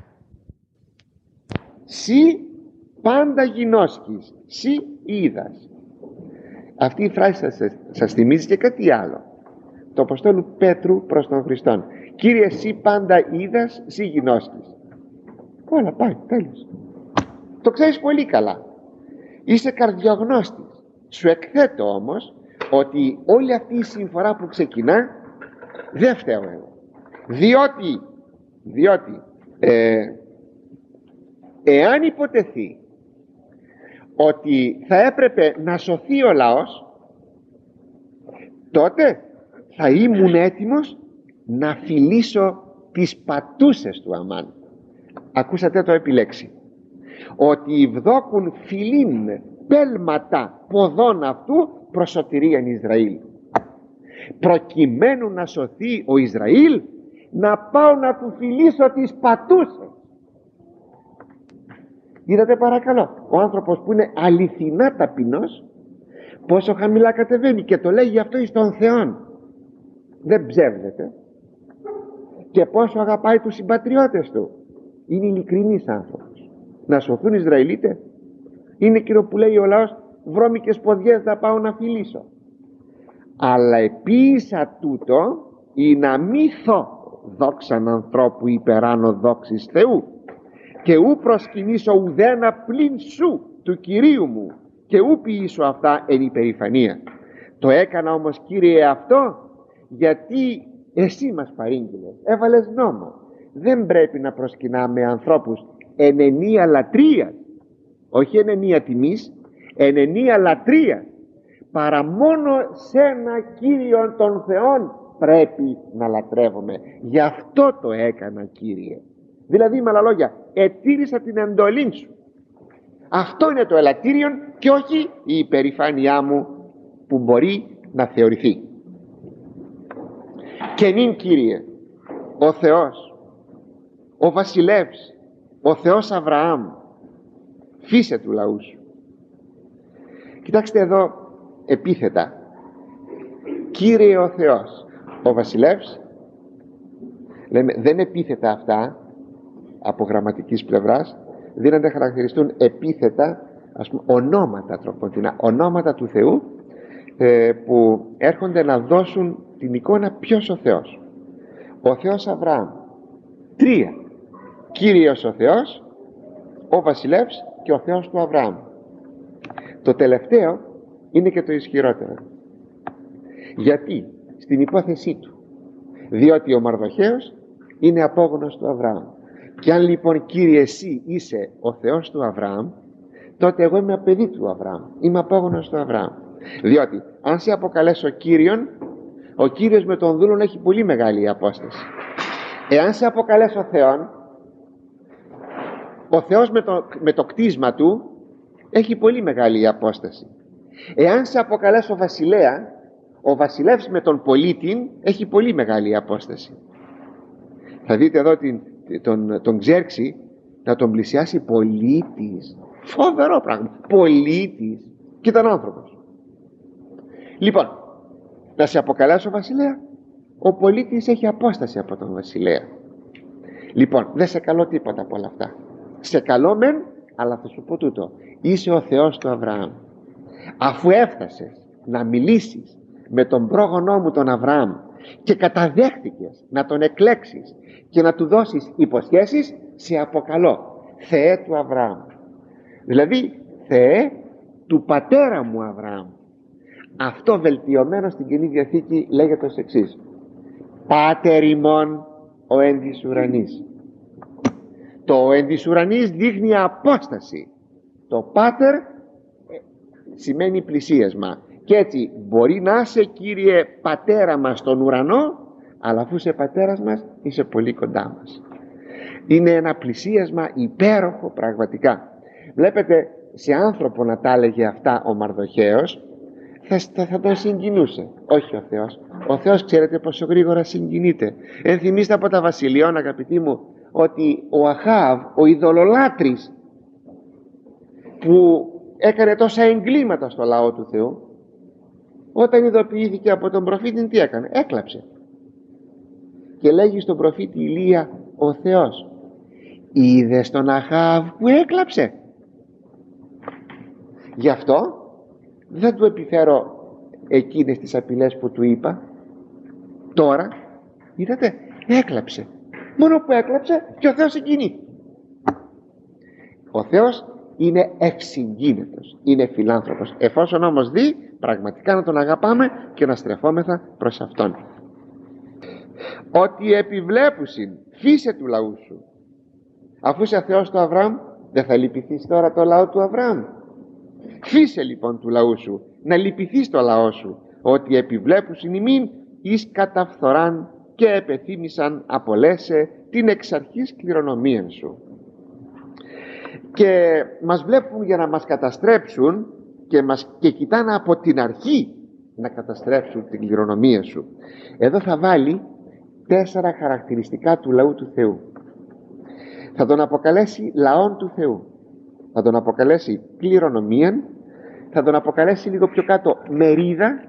Speaker 1: συ πάντα γινώσκεις, συ είδας, αυτή η φράση σας, σας θυμίζει και κάτι άλλο, το Αποστόλου Πέτρου προς τον Χριστόν. Κύριε, εσύ πάντα είδας, συ γινώσκεις. Όλα πάει, τέλος. Το ξέρεις πολύ καλά, είσαι καρδιογνώστης. Σου εκθέτω όμως ότι όλη αυτή η συμφορά που ξεκινά δεν φταίω εγώ, διότι διότι ε, εάν υποτεθεί ότι θα έπρεπε να σωθεί ο λαός, τότε θα ήμουν έτοιμος να φιλήσω τις πατούσες του Αμάν. Ακούσατε το επιλέξει, ότι βδόκουν φιλήν πέλματα ποδών αυτού προς σωτηρίαν Ισραήλ. Προκειμένου να σωθεί ο Ισραήλ, να πάω να του φιλήσω τις πατούσες. Είδατε παρακαλώ, ο άνθρωπος που είναι αληθινά ταπεινός, πόσο χαμηλά κατεβαίνει, και το λέγει αυτό εις τον Θεόν, δεν ψεύδεται, και πόσο αγαπάει τους συμπατριώτες του. Είναι ειλικρινής άνθρωπος. Να σωθούν οι Ισραηλίτες, είναι εκείνο που λέει ο λαός, βρώμικες ποδιές θα πάω να φιλήσω. Αλλά επίησα τούτο ή να μήθω δόξαν ανθρώπου υπεράνω δόξης Θεού, και ου προσκυνήσω ουδένα πλην σου του Κυρίου μου, και ου ποιήσω αυτά εν υπερηφανία. Το έκανα όμως, Κύριε, αυτό γιατί εσύ μας παρήγγειλες, έβαλες νόμο. Δεν πρέπει να προσκυνάμε ανθρώπους εν ενία λατρείας, όχι εν ενία τιμής, εν ενία λατρείας, παρά μόνο σε ένα Κύριον των Θεών πρέπει να λατρεύουμε. Γι' αυτό το έκανα, Κύριε. Δηλαδή, με άλλα λόγια, ετήρησα την εντολή σου. Αυτό είναι το ελαττήριον, και όχι η υπερηφάνειά μου που μπορεί να θεωρηθεί. Και νυν, Κύριε, ο Θεός, ο βασιλεύς, ο Θεός Αβραάμ, φύσε του λαού σου. Κοιτάξτε εδώ επίθετα. Κύριε ο Θεός, ο βασιλεύς, λέμε, δεν επίθετα αυτά από γραμματικής πλευράς, δίνονται να χαρακτηριστούν επίθετα, ας πούμε, ονόματα τροποντινά, ονόματα του Θεού, ε, που έρχονται να δώσουν την εικόνα ποιος ο Θεός. Ο Θεός Αβραάμ. Τρία. Κύριος ο Θεός, ο βασιλεύς και ο Θεός του Αβραάμ. Το τελευταίο είναι και το ισχυρότερο. Γιατί στην υπόθεσή του, διότι ο Μαρδοχαίος είναι απόγονος του Αβραάμ. Και αν λοιπόν, Κύριε, εσύ είσαι ο Θεός του Αβραάμ, τότε εγώ είμαι παιδί του Αβραάμ, είμαι απόγονος του Αβραάμ. Διότι αν σε αποκαλέσω Κύριον, ο Κύριος με τον δούλον έχει πολύ μεγάλη απόσταση. Εάν σε αποκαλέσω Θεόν, ο Θεός με το, με το κτίσμα του έχει πολύ μεγάλη απόσταση. Εάν σε αποκαλέσω βασιλέα, ο βασιλεύς με τον πολίτη έχει πολύ μεγάλη απόσταση. Θα δείτε εδώ την, τον, τον Ξέρξη να τον πλησιάσει πολίτης. Φοβερό πράγμα. Πολίτης. Και ήταν άνθρωπος. Λοιπόν, να σε αποκαλέσω βασιλέα, ο πολίτης έχει απόσταση από τον βασιλέα. Λοιπόν, δεν σε καλώ τίποτα από όλα αυτά. Σε καλώ μεν, αλλά θα σου πω τούτο. Είσαι ο Θεός του Αβραάμ. Αφού έφτασες να μιλήσεις με τον πρόγονό μου τον Αβραάμ και καταδέχτηκες να τον εκλέξεις και να του δώσεις υποσχέσεις, σε αποκαλώ Θεέ του Αβραάμ. Δηλαδή Θεέ του πατέρα μου Αβραάμ. Αυτό βελτιωμένο στην Καινή Διαθήκη λέγεται ως εξής: Πάτερ ημών ο εν της ουρανής. Το ο εν της ουρανής δείχνει απόσταση. Το πάτερ σημαίνει πλησίασμα. Και έτσι μπορεί να είσαι, Κύριε, πατέρα μας στον ουρανό, αλλά αφού είσαι πατέρας μας είσαι πολύ κοντά μας. Είναι ένα πλησίασμα υπέροχο πραγματικά. Βλέπετε, σε άνθρωπο να τα έλεγε αυτά ο Μαρδοχέος, θα, θα τον συγκινούσε. Όχι ο Θεός. Ο Θεός ξέρετε πόσο γρήγορα συγκινείται. Ενθυμίστε από τα βασιλειών, αγαπητοί μου, ότι ο Αχάβ, ο ειδωλολάτρης, που έκανε τόσα εγκλήματα στο λαό του Θεού, όταν ειδοποιήθηκε από τον προφήτη, τι έκανε? Έκλαψε. Και λέγει στον προφήτη Ηλία ο Θεός, είδες τον Αχάβ που έκλαψε? Γι' αυτό δεν του επιφέρω εκείνες τις απειλές που του είπα. Τώρα είδατε, έκλαψε. Μόνο που έκλαψε και ο Θεός συγκινεί. Ο Θεός είναι ευσυγκίνητος, είναι φιλάνθρωπος, εφόσον όμως δει πραγματικά να τον αγαπάμε και να στρεφόμεθα προς Αυτόν. Ότι επιβλέπουσιν φύσε του λαού σου. Αφού είσαι Θεός του Αβραάμ, δεν θα λυπηθείς τώρα το λαό του Αβραάμ? Φύσε λοιπόν του λαού σου, να λυπηθείς το λαό σου, ότι επιβλέπουσιν ημίν εις καταφθοράν και επεθύμησαν απολέσαι την εξ αρχής κληρονομίαν σου. Και μας βλέπουν για να μας καταστρέψουν και, μας, και κοιτάνε από την αρχή να καταστρέψουν την κληρονομία σου. Εδώ θα βάλει τέσσερα χαρακτηριστικά του λαού του Θεού. Θα τον αποκαλέσει λαόν του Θεού, θα τον αποκαλέσει κληρονομίαν, θα τον αποκαλέσει λίγο πιο κάτω μερίδα,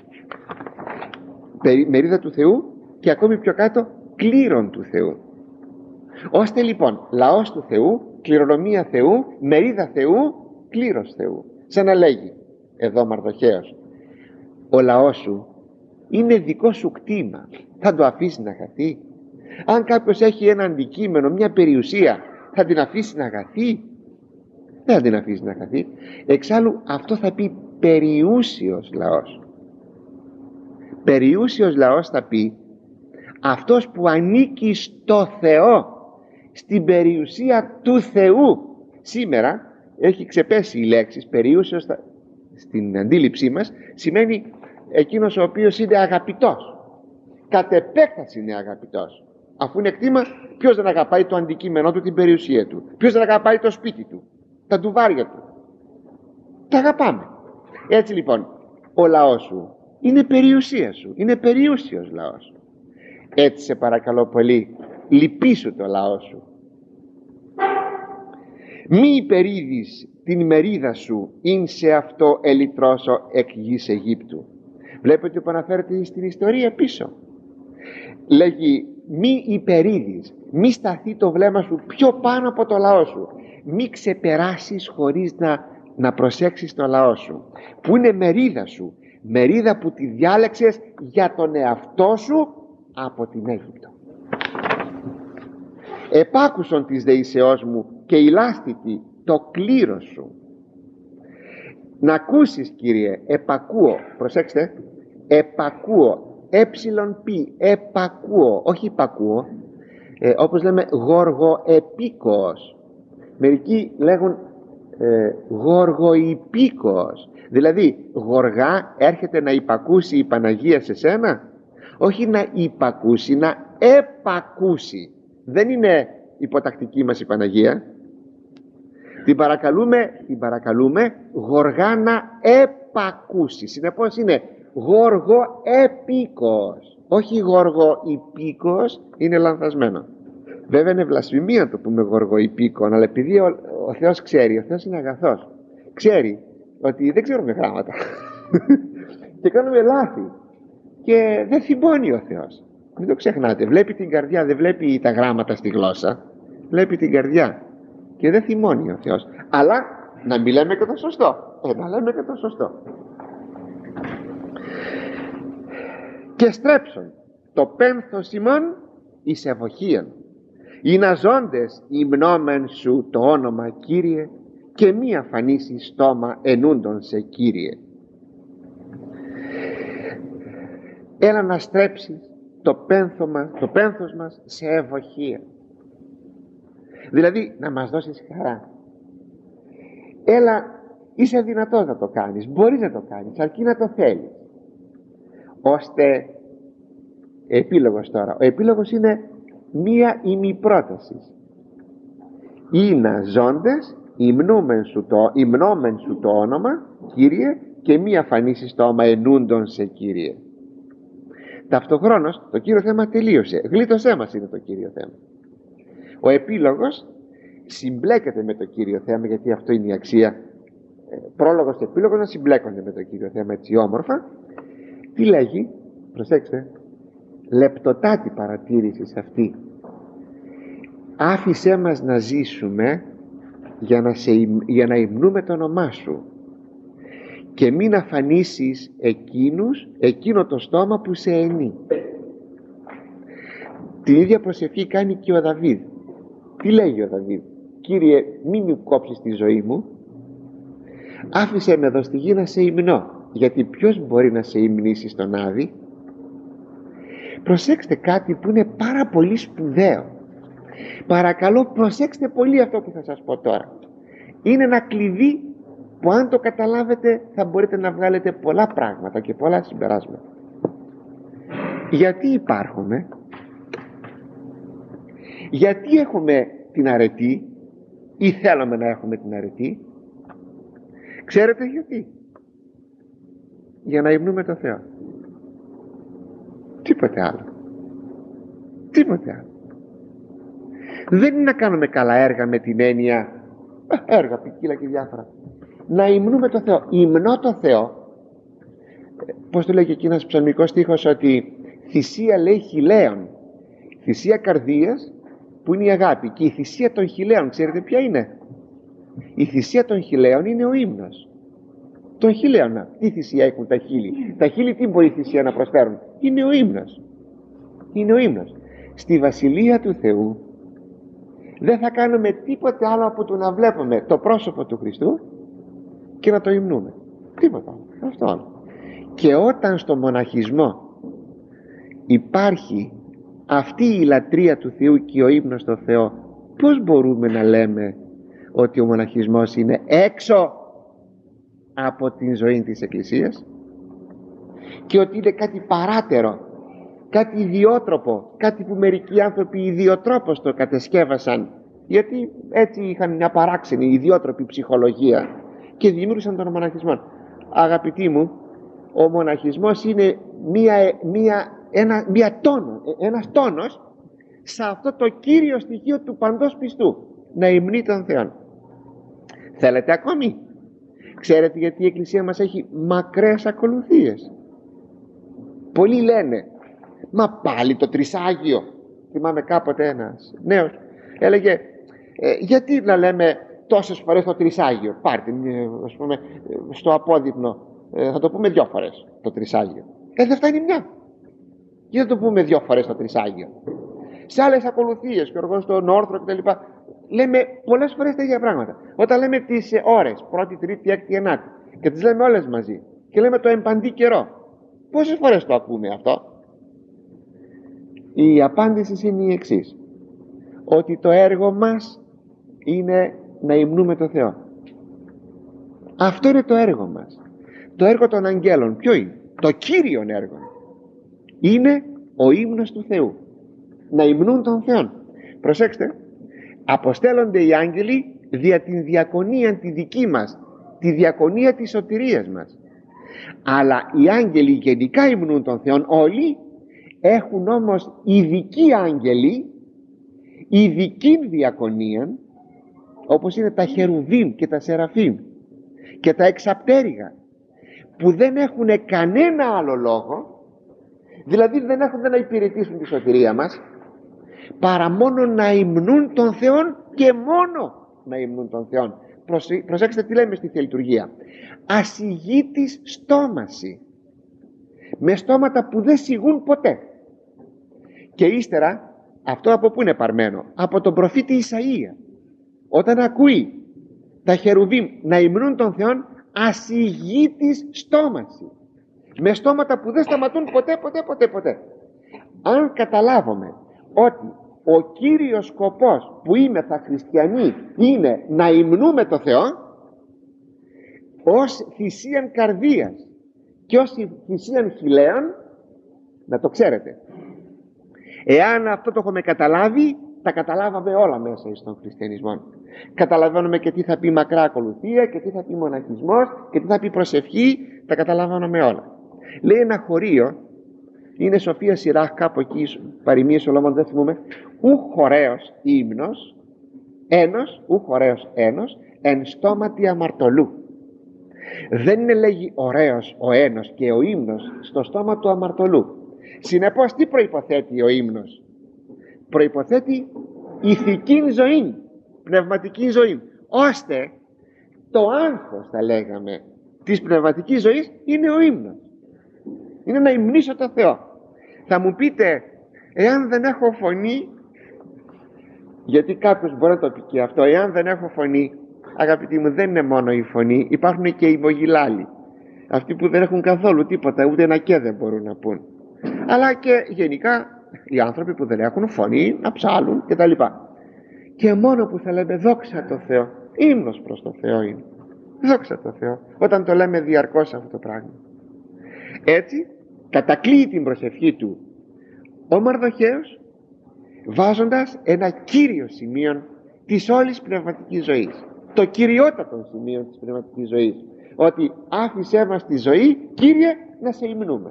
Speaker 1: μερίδα του Θεού, και ακόμη πιο κάτω κλήρων του Θεού. Ώστε λοιπόν λαός του Θεού, κληρονομία Θεού, μερίδα Θεού, κλήρος Θεού. Σαν να λέγει εδώ Μαρδοχέος, ο λαός σου είναι δικό σου κτήμα, θα το αφήσει να χαθεί? Αν κάποιος έχει ένα αντικείμενο, μια περιουσία, θα την αφήσει να χαθεί? Δεν θα την αφήσει να χαθεί. Εξάλλου αυτό θα πει περιούσιος λαός. Περιούσιος λαός θα πει αυτός που ανήκει στο Θεό, στην περιουσία του Θεού. Σήμερα έχει ξεπέσει η λέξη περιούσιος, στην αντίληψή μας σημαίνει εκείνος ο οποίος είναι αγαπητός, κατ' επέκταση είναι αγαπητός. Αφού είναι κτήμα, ποιος δεν αγαπάει το αντικείμενό του, την περιουσία του? Ποιος δεν αγαπάει το σπίτι του, τα ντουβάρια του? Τα αγαπάμε. Έτσι λοιπόν ο λαός σου είναι περιουσία σου, είναι περιούσιος λαός. Έτσι σε παρακαλώ πολύ, λυπήσου το λαό σου. Μη υπερίδεις την μερίδα σου, ειν σε αυτό ελυτρώσω εκ γης Αιγύπτου. Βλέπετε που αναφέρεται στην ιστορία πίσω. Λέγει μη υπερίδεις, μη σταθεί το βλέμμα σου πιο πάνω από το λαό σου, μη ξεπεράσεις χωρίς να, να προσέξεις το λαό σου, που είναι μερίδα σου, μερίδα που τη διάλεξες για τον εαυτό σου από την Αίγυπτο. Επάκουσον της δεησεώς μου και ηλάστητη το κλήρος σου. Να ακούσεις, Κύριε, επακούω, προσέξτε, επακούω, έψιλον πι, επακούω, όχι υπακούω, ε, όπως λέμε γοργοεπίκοος. Μερικοί λέγουν ε, γοργοϊπίκοος, δηλαδή γοργά έρχεται να υπακούσει η Παναγία σε σένα, όχι να υπακούσει, να επακούσει. Δεν είναι υποτακτική μας η Παναγία. Την παρακαλούμε, την παρακαλούμε γοργά να επακούσει. Συνεπώς είναι γοργοεπίκοος, όχι γοργοϊπίκοος, είναι λανθασμένο. Βέβαια είναι βλασφημία να το πούμε γοργοϊπίκον, αλλά επειδή ο, ο Θεός ξέρει, ο Θεός είναι αγαθός, ξέρει ότι δεν ξέρουμε γράμματα και κάνουμε λάθη και δεν θυμώνει ο Θεός. Μην το ξεχνάτε, βλέπει την καρδιά, δεν βλέπει τα γράμματα στη γλώσσα, βλέπει την καρδιά και δεν θυμώνει ο Θεός. Αλλά να μην λέμε και το σωστό, ε, να λέμε και το σωστό. Και στρέψον το πένθος ημών εις ευωχίαν, οι ναζόντες υμνόμεν σου το όνομα, Κύριε, και μη αφανίσει στόμα ενούντον σε, Κύριε. Έλα να στρέψεις το, πένθο μας, το πένθος μας σε ευωχία, δηλαδή να μας δώσεις χαρά. Έλα είσαι δυνατός να το κάνεις, μπορείς να το κάνεις, αρκεί να το θέλεις. Ώστε, επίλογος τώρα, ο επίλογος είναι μία ημιπρόταση. «Ήνα ζώντες υμνούμεν σου το, υμνόμεν σου το όνομα, Κύριε, και μη αφανίσεις το όνομα ενούντον σε, Κύριε». Ταυτοχρόνως το κύριο θέμα τελείωσε, γλίτωσέ μας είναι το κύριο θέμα. Ο επίλογος συμπλέκεται με το κύριο θέμα, γιατί αυτό είναι η αξία, πρόλογος και επίλογος να συμπλέκονται με το κύριο θέμα έτσι όμορφα. Τι λέγει, προσέξτε, λεπτοτάτη παρατήρηση σε αυτή. «Άφησέ μας να ζήσουμε για να, σε, για να υμνούμε το όνομά σου και μην αφανίσεις εκείνους, εκείνο το στόμα που σε ενεί». Την ίδια προσευχή κάνει και ο Δαβίδ. Τι λέγει ο Δαβίδ? «Κύριε, μην μου κόψεις τη ζωή μου, άφησε με εδώ στη γη να σε υμνώ». Γιατί ποιος μπορεί να σε υμνήσει στον Άδη? Προσέξτε κάτι που είναι πάρα πολύ σπουδαίο. Παρακαλώ προσέξτε πολύ αυτό που θα σας πω τώρα. Είναι ένα κλειδί που αν το καταλάβετε θα μπορείτε να βγάλετε πολλά πράγματα και πολλά συμπεράσματα. Γιατί υπάρχουμε? Γιατί έχουμε την αρετή ή θέλουμε να έχουμε την αρετή? Ξέρετε γιατί? Για να υμνούμε το Θεό. Τίποτε άλλο. Τίποτε άλλο. Δεν είναι να κάνουμε καλά έργα με την έννοια, έργα ποικίλα και διάφορα. Να υμνούμε το Θεό. Υμνώ το Θεό. Πώς το λέει και εκείνος ψαλμικός στίχος, ότι θυσία, λέει, χιλέων, θυσία καρδίας που είναι η αγάπη, και η θυσία των χιλέων ξέρετε ποια είναι? Η θυσία των χιλέων είναι ο ύμνος των χιλέων. Τι θυσία έχουν τα χείλη? Τα χείλη τι μπορεί η θυσία να προσφέρουν? Είναι ο ύμνος. Είναι ο ύμνος. Στη Βασιλεία του Θεού δεν θα κάνουμε τίποτε άλλο από το να βλέπουμε το πρόσωπο του Χριστού και να το υμνούμε. Τίποτα άλλο. Αυτό άλλο. Και όταν στο μοναχισμό υπάρχει αυτή η λατρεία του Θεού και ο ύμνος στο Θεό, πώς μπορούμε να λέμε ότι ο μοναχισμός είναι έξω από την ζωή της Εκκλησίας και ότι είναι κάτι παράτερο, κάτι ιδιότροπο, κάτι που μερικοί άνθρωποι ιδιοτρόπως το κατεσκεύασαν, γιατί έτσι είχαν μια παράξενη ιδιότροπη ψυχολογία και δημιούργησαν τον μοναχισμό. Αγαπητοί μου, ο μοναχισμός είναι μια, μια, ένα, μια τόνο, ένας τόνος σε αυτό το κύριο στοιχείο του παντός πιστού, να υμνεί τον Θεό. Θέλετε ακόμη? Ξέρετε γιατί η Εκκλησία μας έχει μακρές ακολουθίες? Πολλοί λένε, μα πάλι το Τρισάγιο. Θυμάμαι κάποτε ένας νέος έλεγε, ε, γιατί να λέμε τόσες φορές το Τρισάγιο? Πάρτε, ας πούμε, στο απόδειπνο, ε, θα το πούμε δυο φορές το Τρισάγιο. Ε, δεν φτάνει μια. Γιατί θα το πούμε δυο φορές το Τρισάγιο? Σε άλλες ακολουθίες, και εγώ στον όρθρο κτλ. Λέμε πολλές φορές τα ίδια πράγματα. Όταν λέμε τις ώρες, πρώτη, τρίτη, έκτη, ενάτη, και τις λέμε όλες μαζί, και λέμε το εμπαντή καιρό, πόσες φορές το ακούμε αυτό? Η απάντηση είναι η εξής, ότι το έργο μας είναι να υμνούμε το Θεό. Αυτό είναι το έργο μας. Το έργο των αγγέλων ποιο είναι? Το κύριον έργο είναι ο ύμνος του Θεού, να υμνούν τον Θεό. Προσέξτε, αποστέλλονται οι άγγελοι δια την διακονία τη δική μας, τη διακονία της σωτηρίας μας. Αλλά οι άγγελοι γενικά υμνούν τον Θεό όλοι, έχουν όμως ειδικοί άγγελοι, ειδική διακονία, όπως είναι τα χερουβίμ και τα σεραφίμ και τα εξαπτέρυγα, που δεν έχουν κανένα άλλο λόγο, δηλαδή δεν έχουν να υπηρετήσουν τη σωτηρία μας, παρά μόνο να υμνούν τον Θεό και μόνο να υμνούν τον Θεό. Προσέξτε τι λέμε στη Θεία Λειτουργία. Ασυγήτης στόμαση, με στόματα που δεν σιγούν ποτέ. Και ύστερα αυτό από πού είναι παρμένο? Από τον προφήτη Ισαΐα, όταν ακούει τα χερουβίμ να υμνούν τον Θεό, ασυγήτης στόμαση, με στόματα που δεν σταματούν ποτέ ποτέ ποτέ ποτέ. Αν καταλάβουμε ότι ο κύριος σκοπός που είμεθα χριστιανοί είναι να υμνούμε το Θεό, ως θυσίαν καρδίας και ως θυσίαν χιλέων, να το ξέρετε. Εάν αυτό το έχουμε καταλάβει, τα καταλάβαμε όλα μέσα στον χριστιανισμό. Καταλαβαίνουμε και τι θα πει μακρά ακολουθία και τι θα πει μοναχισμός και τι θα πει προσευχή, τα καταλαβαίνουμε όλα. Λέει ένα χωρίο, είναι Σοφία Σιράχ, κάπου εκεί παροιμίες Σολομών, δεν θυμούμε, ου χωρέος ύμνος ένος, ου χωρέος ένος εν στόματι αμαρτωλού. Δεν είναι, λέγει, ωραίος ο ένος και ο ύμνος στο στόμα του αμαρτωλού. Συνεπώς τι προϋποθέτει ο ύμνος? Προϋποθέτει ηθική ζωή, πνευματική ζωή, ώστε το άγχος, θα λέγαμε, της πνευματικής ζωής είναι ο ύμνος. Είναι να υμνήσω το Θεό. Θα μου πείτε, εάν δεν έχω φωνή, γιατί κάποιος μπορεί να το πει και αυτό, εάν δεν έχω φωνή, αγαπητοί μου, δεν είναι μόνο η φωνή, υπάρχουν και οι βογιλάλοι, αυτοί που δεν έχουν καθόλου τίποτα, ούτε ένα και δεν μπορούν να πούν, αλλά και γενικά οι άνθρωποι που δεν έχουν φωνή να ψάλουν κτλ. Και μόνο που θα λέμε δόξα τω Θεώ, ύμνος προς το Θεό είναι, δόξα τω Θεώ, όταν το λέμε διαρκώς αυτό το πράγμα. Έτσι κατακλείει την προσευχή του ο Μαρδοχέος, βάζοντας ένα κύριο σημείο της όλης πνευματικής ζωής, το κυριότατο σημείο της πνευματικής ζωής, ότι άφησέ μας τη ζωή, Κύριε, να σε υμνούμε.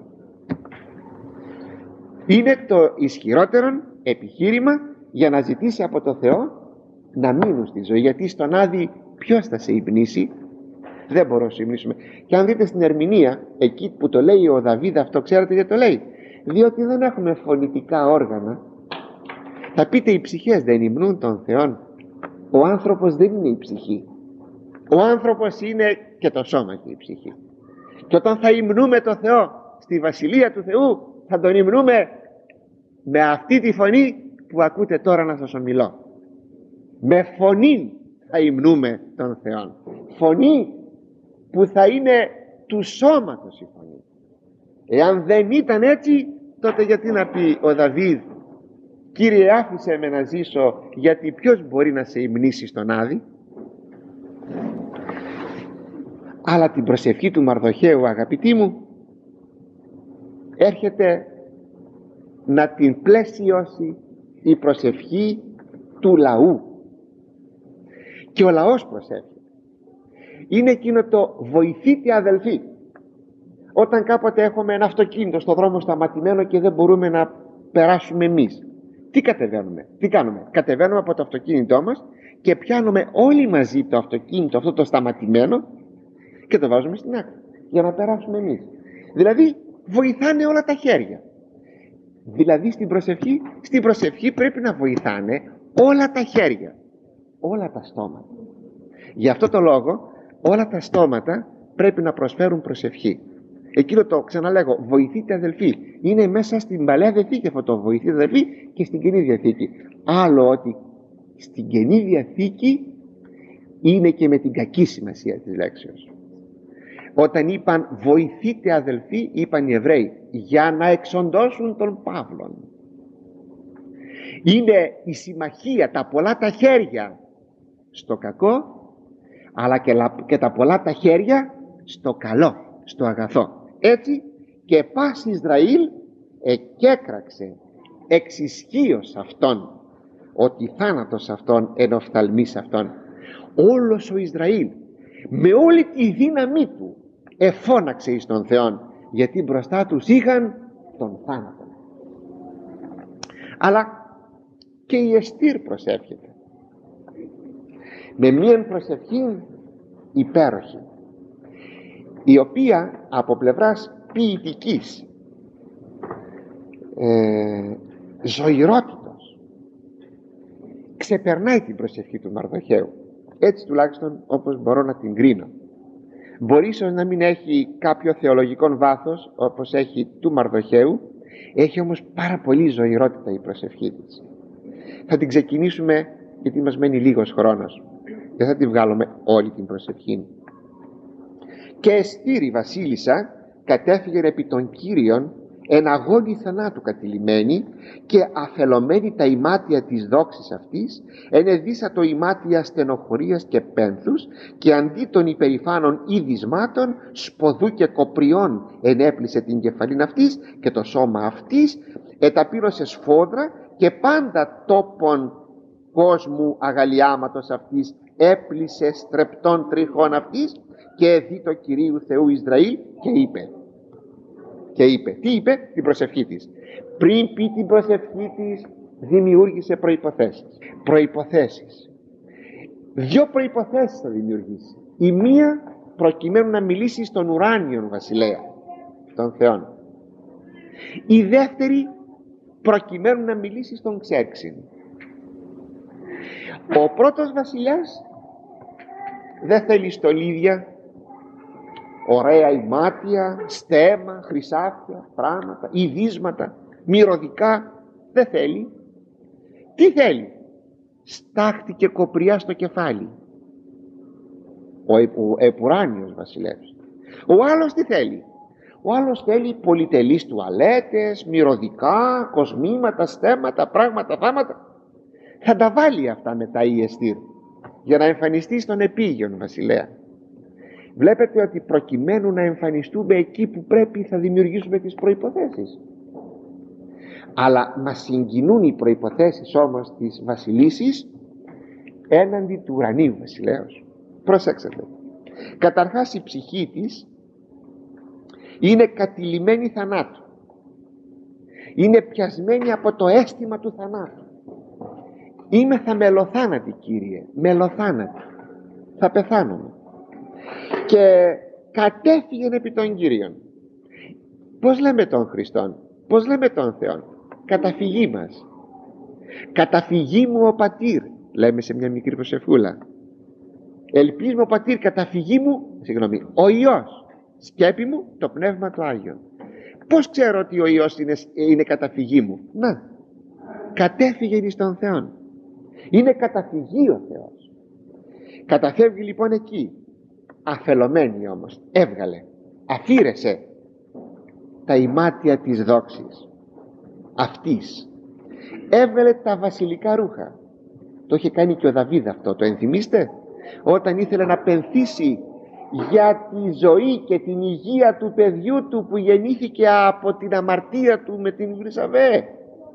Speaker 1: Είναι το ισχυρότερο επιχείρημα για να ζητήσει από το Θεό να μείνουν στη ζωή, γιατί στον Άδη ποιος θα σε υμνήσει? Δεν μπορώ να σε υμνήσουμε. Και αν δείτε στην ερμηνεία, εκεί που το λέει ο Δαβίδ αυτό, ξέρετε γιατί το λέει? Διότι δεν έχουμε φωνητικά όργανα. Θα πείτε, οι ψυχές δεν υμνούν τον Θεόν? Ο άνθρωπος δεν είναι η ψυχή. Ο άνθρωπος είναι και το σώμα και η ψυχή. Και όταν θα υμνούμε τον Θεό στη Βασιλεία του Θεού, θα τον υμνούμε με αυτή τη φωνή που ακούτε τώρα να σας ομιλώ. Με φωνή θα υμνούμε τον Θεό. Φωνή που θα είναι του σώματος η φωνή. Εάν δεν ήταν έτσι, τότε γιατί να πει ο Δαβίδ, Κύριε, άφησε με να ζήσω, γιατί ποιος μπορεί να σε υμνήσει στον Άδη? Αλλά την προσευχή του Μαρδοχαίου, αγαπητοί μου, έρχεται να την πλαισιώσει η προσευχή του λαού. Και ο λαός προσεύχεται. Είναι εκείνο το βοηθείτε αδελφοί. Όταν κάποτε έχουμε ένα αυτοκίνητο στο δρόμο σταματημένο και δεν μπορούμε να περάσουμε εμείς, τι κατεβαίνουμε, τι κάνουμε? Κατεβαίνουμε από το αυτοκίνητό μας και πιάνουμε όλοι μαζί το αυτοκίνητο αυτό το σταματημένο και το βάζουμε στην άκρη για να περάσουμε εμείς. Δηλαδή βοηθάνε όλα τα χέρια. Δηλαδή στην προσευχή, στην προσευχή πρέπει να βοηθάνε όλα τα χέρια, όλα τα στόματα. Γι' αυτό το λόγο όλα τα στόματα πρέπει να προσφέρουν προσευχή. Εκείνο το ξαναλέγω, βοηθείτε αδελφοί, είναι μέσα στην Παλαιά Διαθήκη αυτό το βοηθείτε αδελφοί και στην Καινή Διαθήκη. Άλλο ότι στην Καινή Διαθήκη είναι και με την κακή σημασία της λέξεως. Όταν είπαν βοηθείτε αδελφοί, είπαν οι Εβραίοι για να εξοντώσουν τον Παύλον. Είναι η συμμαχία, τα πολλά τα χέρια στο κακό, αλλά και τα πολλά τα χέρια στο καλό, στο αγαθό. Έτσι και πας Ισραήλ εκέκραξε εξ ισχύος αυτόν, ότι θάνατος αυτόν εν οφθαλμής αυτόν. Όλος ο Ισραήλ με όλη τη δύναμή του εφώναξε εις τον Θεόν, γιατί μπροστά τους είχαν τον θάνατο. Αλλά και η Εστήρ προσεύχεται με μία προσευχή υπέροχη, η οποία από πλευράς ποιητικής ε, ζωηρότητος ξεπερνάει την προσευχή του Μαρδοχαίου. Έτσι τουλάχιστον όπως μπορώ να την κρίνω. Μπορεί ίσως να μην έχει κάποιο θεολογικό βάθος όπως έχει του Μαρδοχαίου, έχει όμως πάρα πολύ ζωηρότητα η προσευχή της. Θα την ξεκινήσουμε γιατί μας μένει λίγος χρόνος, δεν θα τη βγάλουμε όλη την προσευχή. Και Εστήρ η βασίλισσα κατέφυγε επί των Κύριων εν αγώνη θανάτου κατηλημμένη και αφελωμένη τα ημάτια της δόξης αυτής, εν εδίσατο ημάτια στενοχωρίας και πένθους, και αντί των υπερηφάνων είδισμάτων σποδού και κοπριών ενέπλησε την κεφαλήν αυτής και το σώμα αυτής, εταπήρωσε σφόδρα και πάντα τόπον κόσμου αγαλιάματος αυτής έπλησε στρεπτών τριχών αυτής, και εδεί το Κυρίου Θεού Ισραήλ και είπε και είπε, τι είπε? Την προσευχή της. Πριν πει την προσευχή της, δημιούργησε προϋποθέσεις. Προϋποθέσεις. Δύο προϋποθέσεις θα δημιουργήσει. Η μία προκειμένου να μιλήσει στον ουράνιον βασιλέα, τον Θεόν. Η δεύτερη προκειμένου να μιλήσει στον Ξέρξιν. Ο πρώτος βασιλιάς δεν θέλει στολίδια, ωραία ημάτια, στέμα, χρυσάφια, πράγματα, ειδίσματα, μυρωδικά. Δεν θέλει. Τι θέλει? Στάχτη και κοπριά στο κεφάλι. Ο, ο επουράνιος βασιλεύς. Ο άλλος τι θέλει? Ο άλλος θέλει πολυτελείς τουαλέτες, μυρωδικά, κοσμήματα, στέματα, πράγματα, θάματα. Θα τα βάλει αυτά μετά η Εστίρ για να εμφανιστεί στον επίγειον βασιλέα. Βλέπετε ότι προκειμένου να εμφανιστούμε εκεί που πρέπει, θα δημιουργήσουμε τις προϋποθέσεις. Αλλά μας συγκινούν οι προϋποθέσεις όμως της βασιλίσης έναντι του ουρανίου βασιλέως. Προσέξτε. Καταρχάς η ψυχή της είναι κατηλημένη θανάτου. Είναι πιασμένη από το αίσθημα του θανάτου. Είμαι θα μελοθάνατη, Κύριε, μελοθάνατη. Θα πεθάνομαι. Και κατέφυγε επί των Κύριων. Πώς λέμε τον Χριστόν? Πώς λέμε τον Θεόν? Καταφυγή μας. Καταφυγή μου ο πατήρ, λέμε σε μια μικρή προσευχούλα. Ελπίζουμε ο πατήρ, καταφυγή μου, συγγνώμη, ο Υιός, σκέπη μου το Πνεύμα του Άγιον. Πώς ξέρω ότι ο Υιός είναι, είναι καταφυγή μου? Να, κατέφυγε εις τον Θεόν. Είναι καταφυγή ο Θεός. Καταφεύγει λοιπόν εκεί. Αφελωμένη όμως, έβγαλε, αφήρεσε τα ημάτια της δόξης αυτής, έβγαλε τα βασιλικά ρούχα. Το είχε κάνει και ο Δαβίδ αυτό, το ενθυμίστε? Όταν ήθελε να πενθήσει για τη ζωή και την υγεία του παιδιού του που γεννήθηκε από την αμαρτία του με την Βρυσαβέ.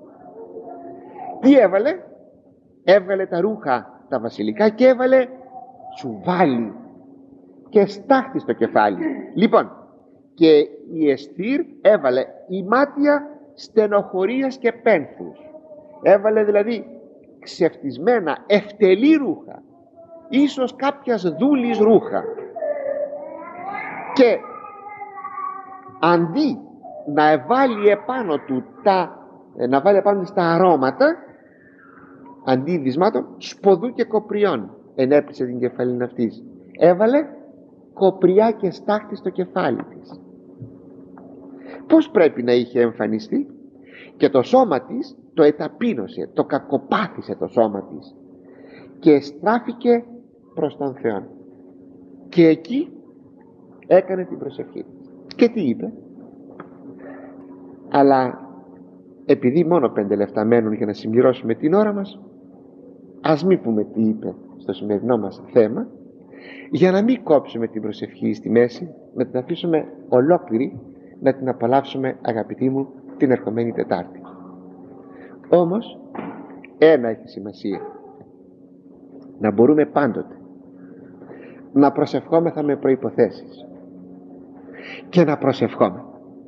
Speaker 1: Τι έβαλε? Έβγαλε τα ρούχα τα βασιλικά και έβαλε τσουβάλι και στάχτη στο κεφάλι. Λοιπόν, και η Εστίρ έβαλε ημάτια στενοχωρίας και πένθους. Έβαλε δηλαδή ξεφτισμένα ευτελή ρούχα, ίσως κάποιας δούλης ρούχα, και αντί να βάλει επάνω του τα, να βάλει επάνω στα αρώματα, αντί δυσμάτων, σποδού και κοπριών ενέπλησε την κεφαλήν αυτής. Έβαλε κοπριά και στάχτη στο κεφάλι της. Πώς πρέπει να είχε εμφανιστεί? Και το σώμα της το εταπείνωσε, το κακοπάθησε το σώμα της και στράφηκε προς τον Θεό. Και εκεί έκανε την προσευχή. Και τι είπε? Αλλά επειδή μόνο πέντε λεπτά μένουν για να συμπληρώσουμε την ώρα μας, ας μην πούμε τι είπε στο σημερινό μας θέμα, για να μην κόψουμε την προσευχή στη μέση, να την αφήσουμε ολόκληρη, να την απολαύσουμε, αγαπητοί μου, την ερχομένη Τετάρτη. Όμως ένα έχει σημασία: να μπορούμε πάντοτε να προσευχόμεθα με προϋποθέσεις και να προσευχόμεθα.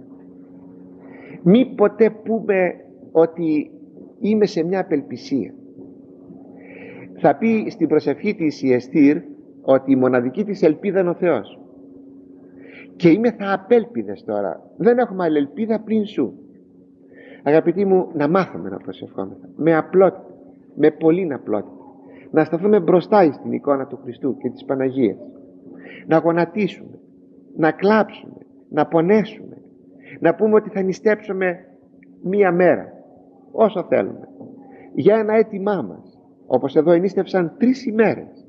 Speaker 1: Μη ποτέ πούμε ότι είμαι σε μια απελπισία. Θα πει στην προσευχή της η Εστίρ ότι η μοναδική της ελπίδα είναι ο Θεός. Και είμαι θα απέλπιδες τώρα. Δεν έχουμε άλλη ελπίδα πλην σου. Αγαπητοί μου, να μάθουμε να προσευχόμεθα με απλότητα, με πολλήν απλότητα. Να σταθούμε μπροστά στην εικόνα του Χριστού και της Παναγίας. Να γονατίσουμε, να κλάψουμε, να πονέσουμε, να πούμε ότι θα νηστέψουμε μία μέρα, όσο θέλουμε, για ένα αίτημά μας, όπως εδώ ενίστευσαν τρεις ημέρες.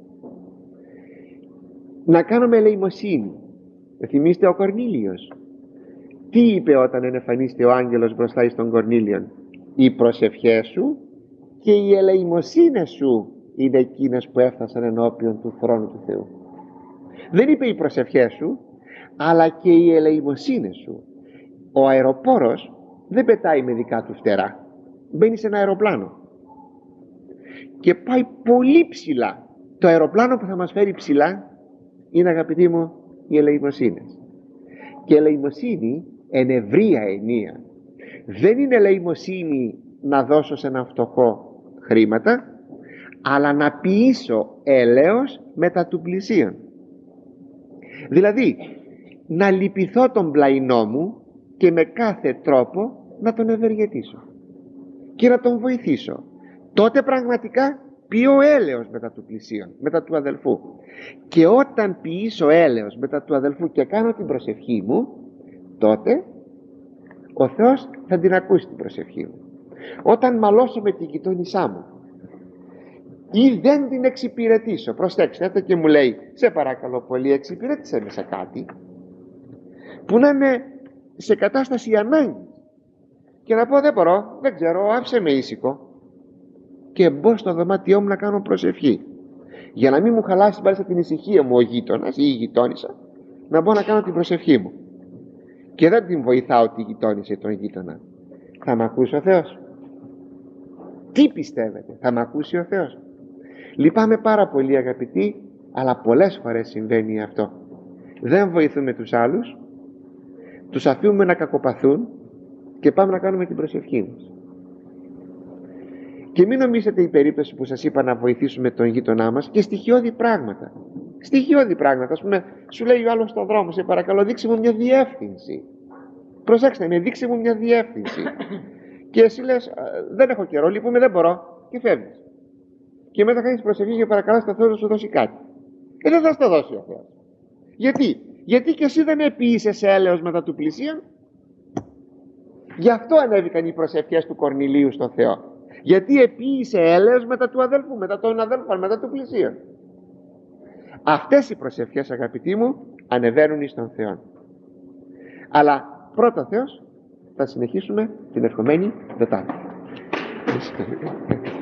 Speaker 1: Να κάνουμε ελεημοσύνη. Θυμίστε ο Κορνήλιος, Τι είπε όταν ενεφανίστηκε ο άγγελος μπροστά εις τον Κορνήλιον? Οι προσευχές σου και οι ελεημοσύνες σου είναι εκείνες που έφτασαν ενώπιον του θρόνου του Θεού. Δεν είπε οι προσευχές σου, αλλά και οι ελεημοσύνες σου. Ο αεροπόρος δεν πετάει με δικά του φτερά, μπαίνει σε ένα αεροπλάνο και πάει πολύ ψηλά. Το αεροπλάνο που θα μας φέρει ψηλά είναι, αγαπητοί μου, οι ελεημοσύνες. Και ελεημοσύνη εν ευρεία ενία. Δεν είναι ελεημοσύνη να δώσω σε έναν φτωχό χρήματα, αλλά να ποιήσω έλεος μετά του πλησίον. Δηλαδή να λυπηθώ τον πλαϊνό μου και με κάθε τρόπο να τον ευεργετήσω και να τον βοηθήσω. Τότε πραγματικά ποιώ έλεος μετά του πλησίον, μετά του αδελφού. Και όταν ποιήσω έλεος μετά του αδελφού και κάνω την προσευχή μου, τότε ο Θεός θα την ακούσει την προσευχή μου. Όταν μαλώσω με την γειτόνισά μου ή δεν την εξυπηρετήσω, προσέξτε, έρθει και μου λέει, σε παρακαλώ πολύ, εξυπηρέτησε με σε κάτι που να είναι σε κατάσταση ανάγκη, και να πω δεν μπορώ, δεν ξέρω, άφησε με ήσυχο, και μπω στο δωμάτιό μου να κάνω προσευχή, για να μην μου χαλάσει μάλιστα την ησυχία μου ο γείτονας ή η γειτόνισσα, να μπω να κάνω την προσευχή μου και δεν την βοηθάω τη γειτόνισσα ή τον γείτονα. Θα μ' ακούσει ο Θεός? Τι πιστεύετε, θα μ' ακούσει ο Θεός? Λυπάμαι πάρα πολύ, αγαπητοί, αλλά πολλές φορές συμβαίνει αυτό. Δεν βοηθούμε τους άλλους, τους αφήνουμε να κακοπαθούν και πάμε να κάνουμε την προσευχή μας. Και μην νομίζετε η περίπτωση που σας είπα να βοηθήσουμε τον γείτονά μας και στοιχειώδη πράγματα. Στοιχειώδη πράγματα, ας πούμε, σου λέει ο άλλος στον δρόμο, σε παρακαλώ δείξε μου μια διεύθυνση. Προσέξτε με, δείξε μου μια διεύθυνση. Και εσύ λες, δεν έχω καιρό, λείπουμε, δεν μπορώ, και φεύγεις. Και μετά κάνεις προσευχή και παρακαλάς τον Θεό να σου δώσει κάτι. Ε, δεν θα στο δώσει ο Θεός. Γιατί? Γιατί και εσύ δεν επίησες έλεος μετά του πλησίον. Γι' αυτό ανέβηκαν οι προσευχές του Κορνηλίου στον Θεό. Γιατί επίησε έλεος μετά του αδέλφου, μετά των αδέλφων, μετά του πλησίον. Αυτές οι προσευχές, αγαπητοί μου, ανεβαίνουν εις τον Θεό. Αλλά πρώτα Θεός, θα συνεχίσουμε την ερχομένη Τετάρτη.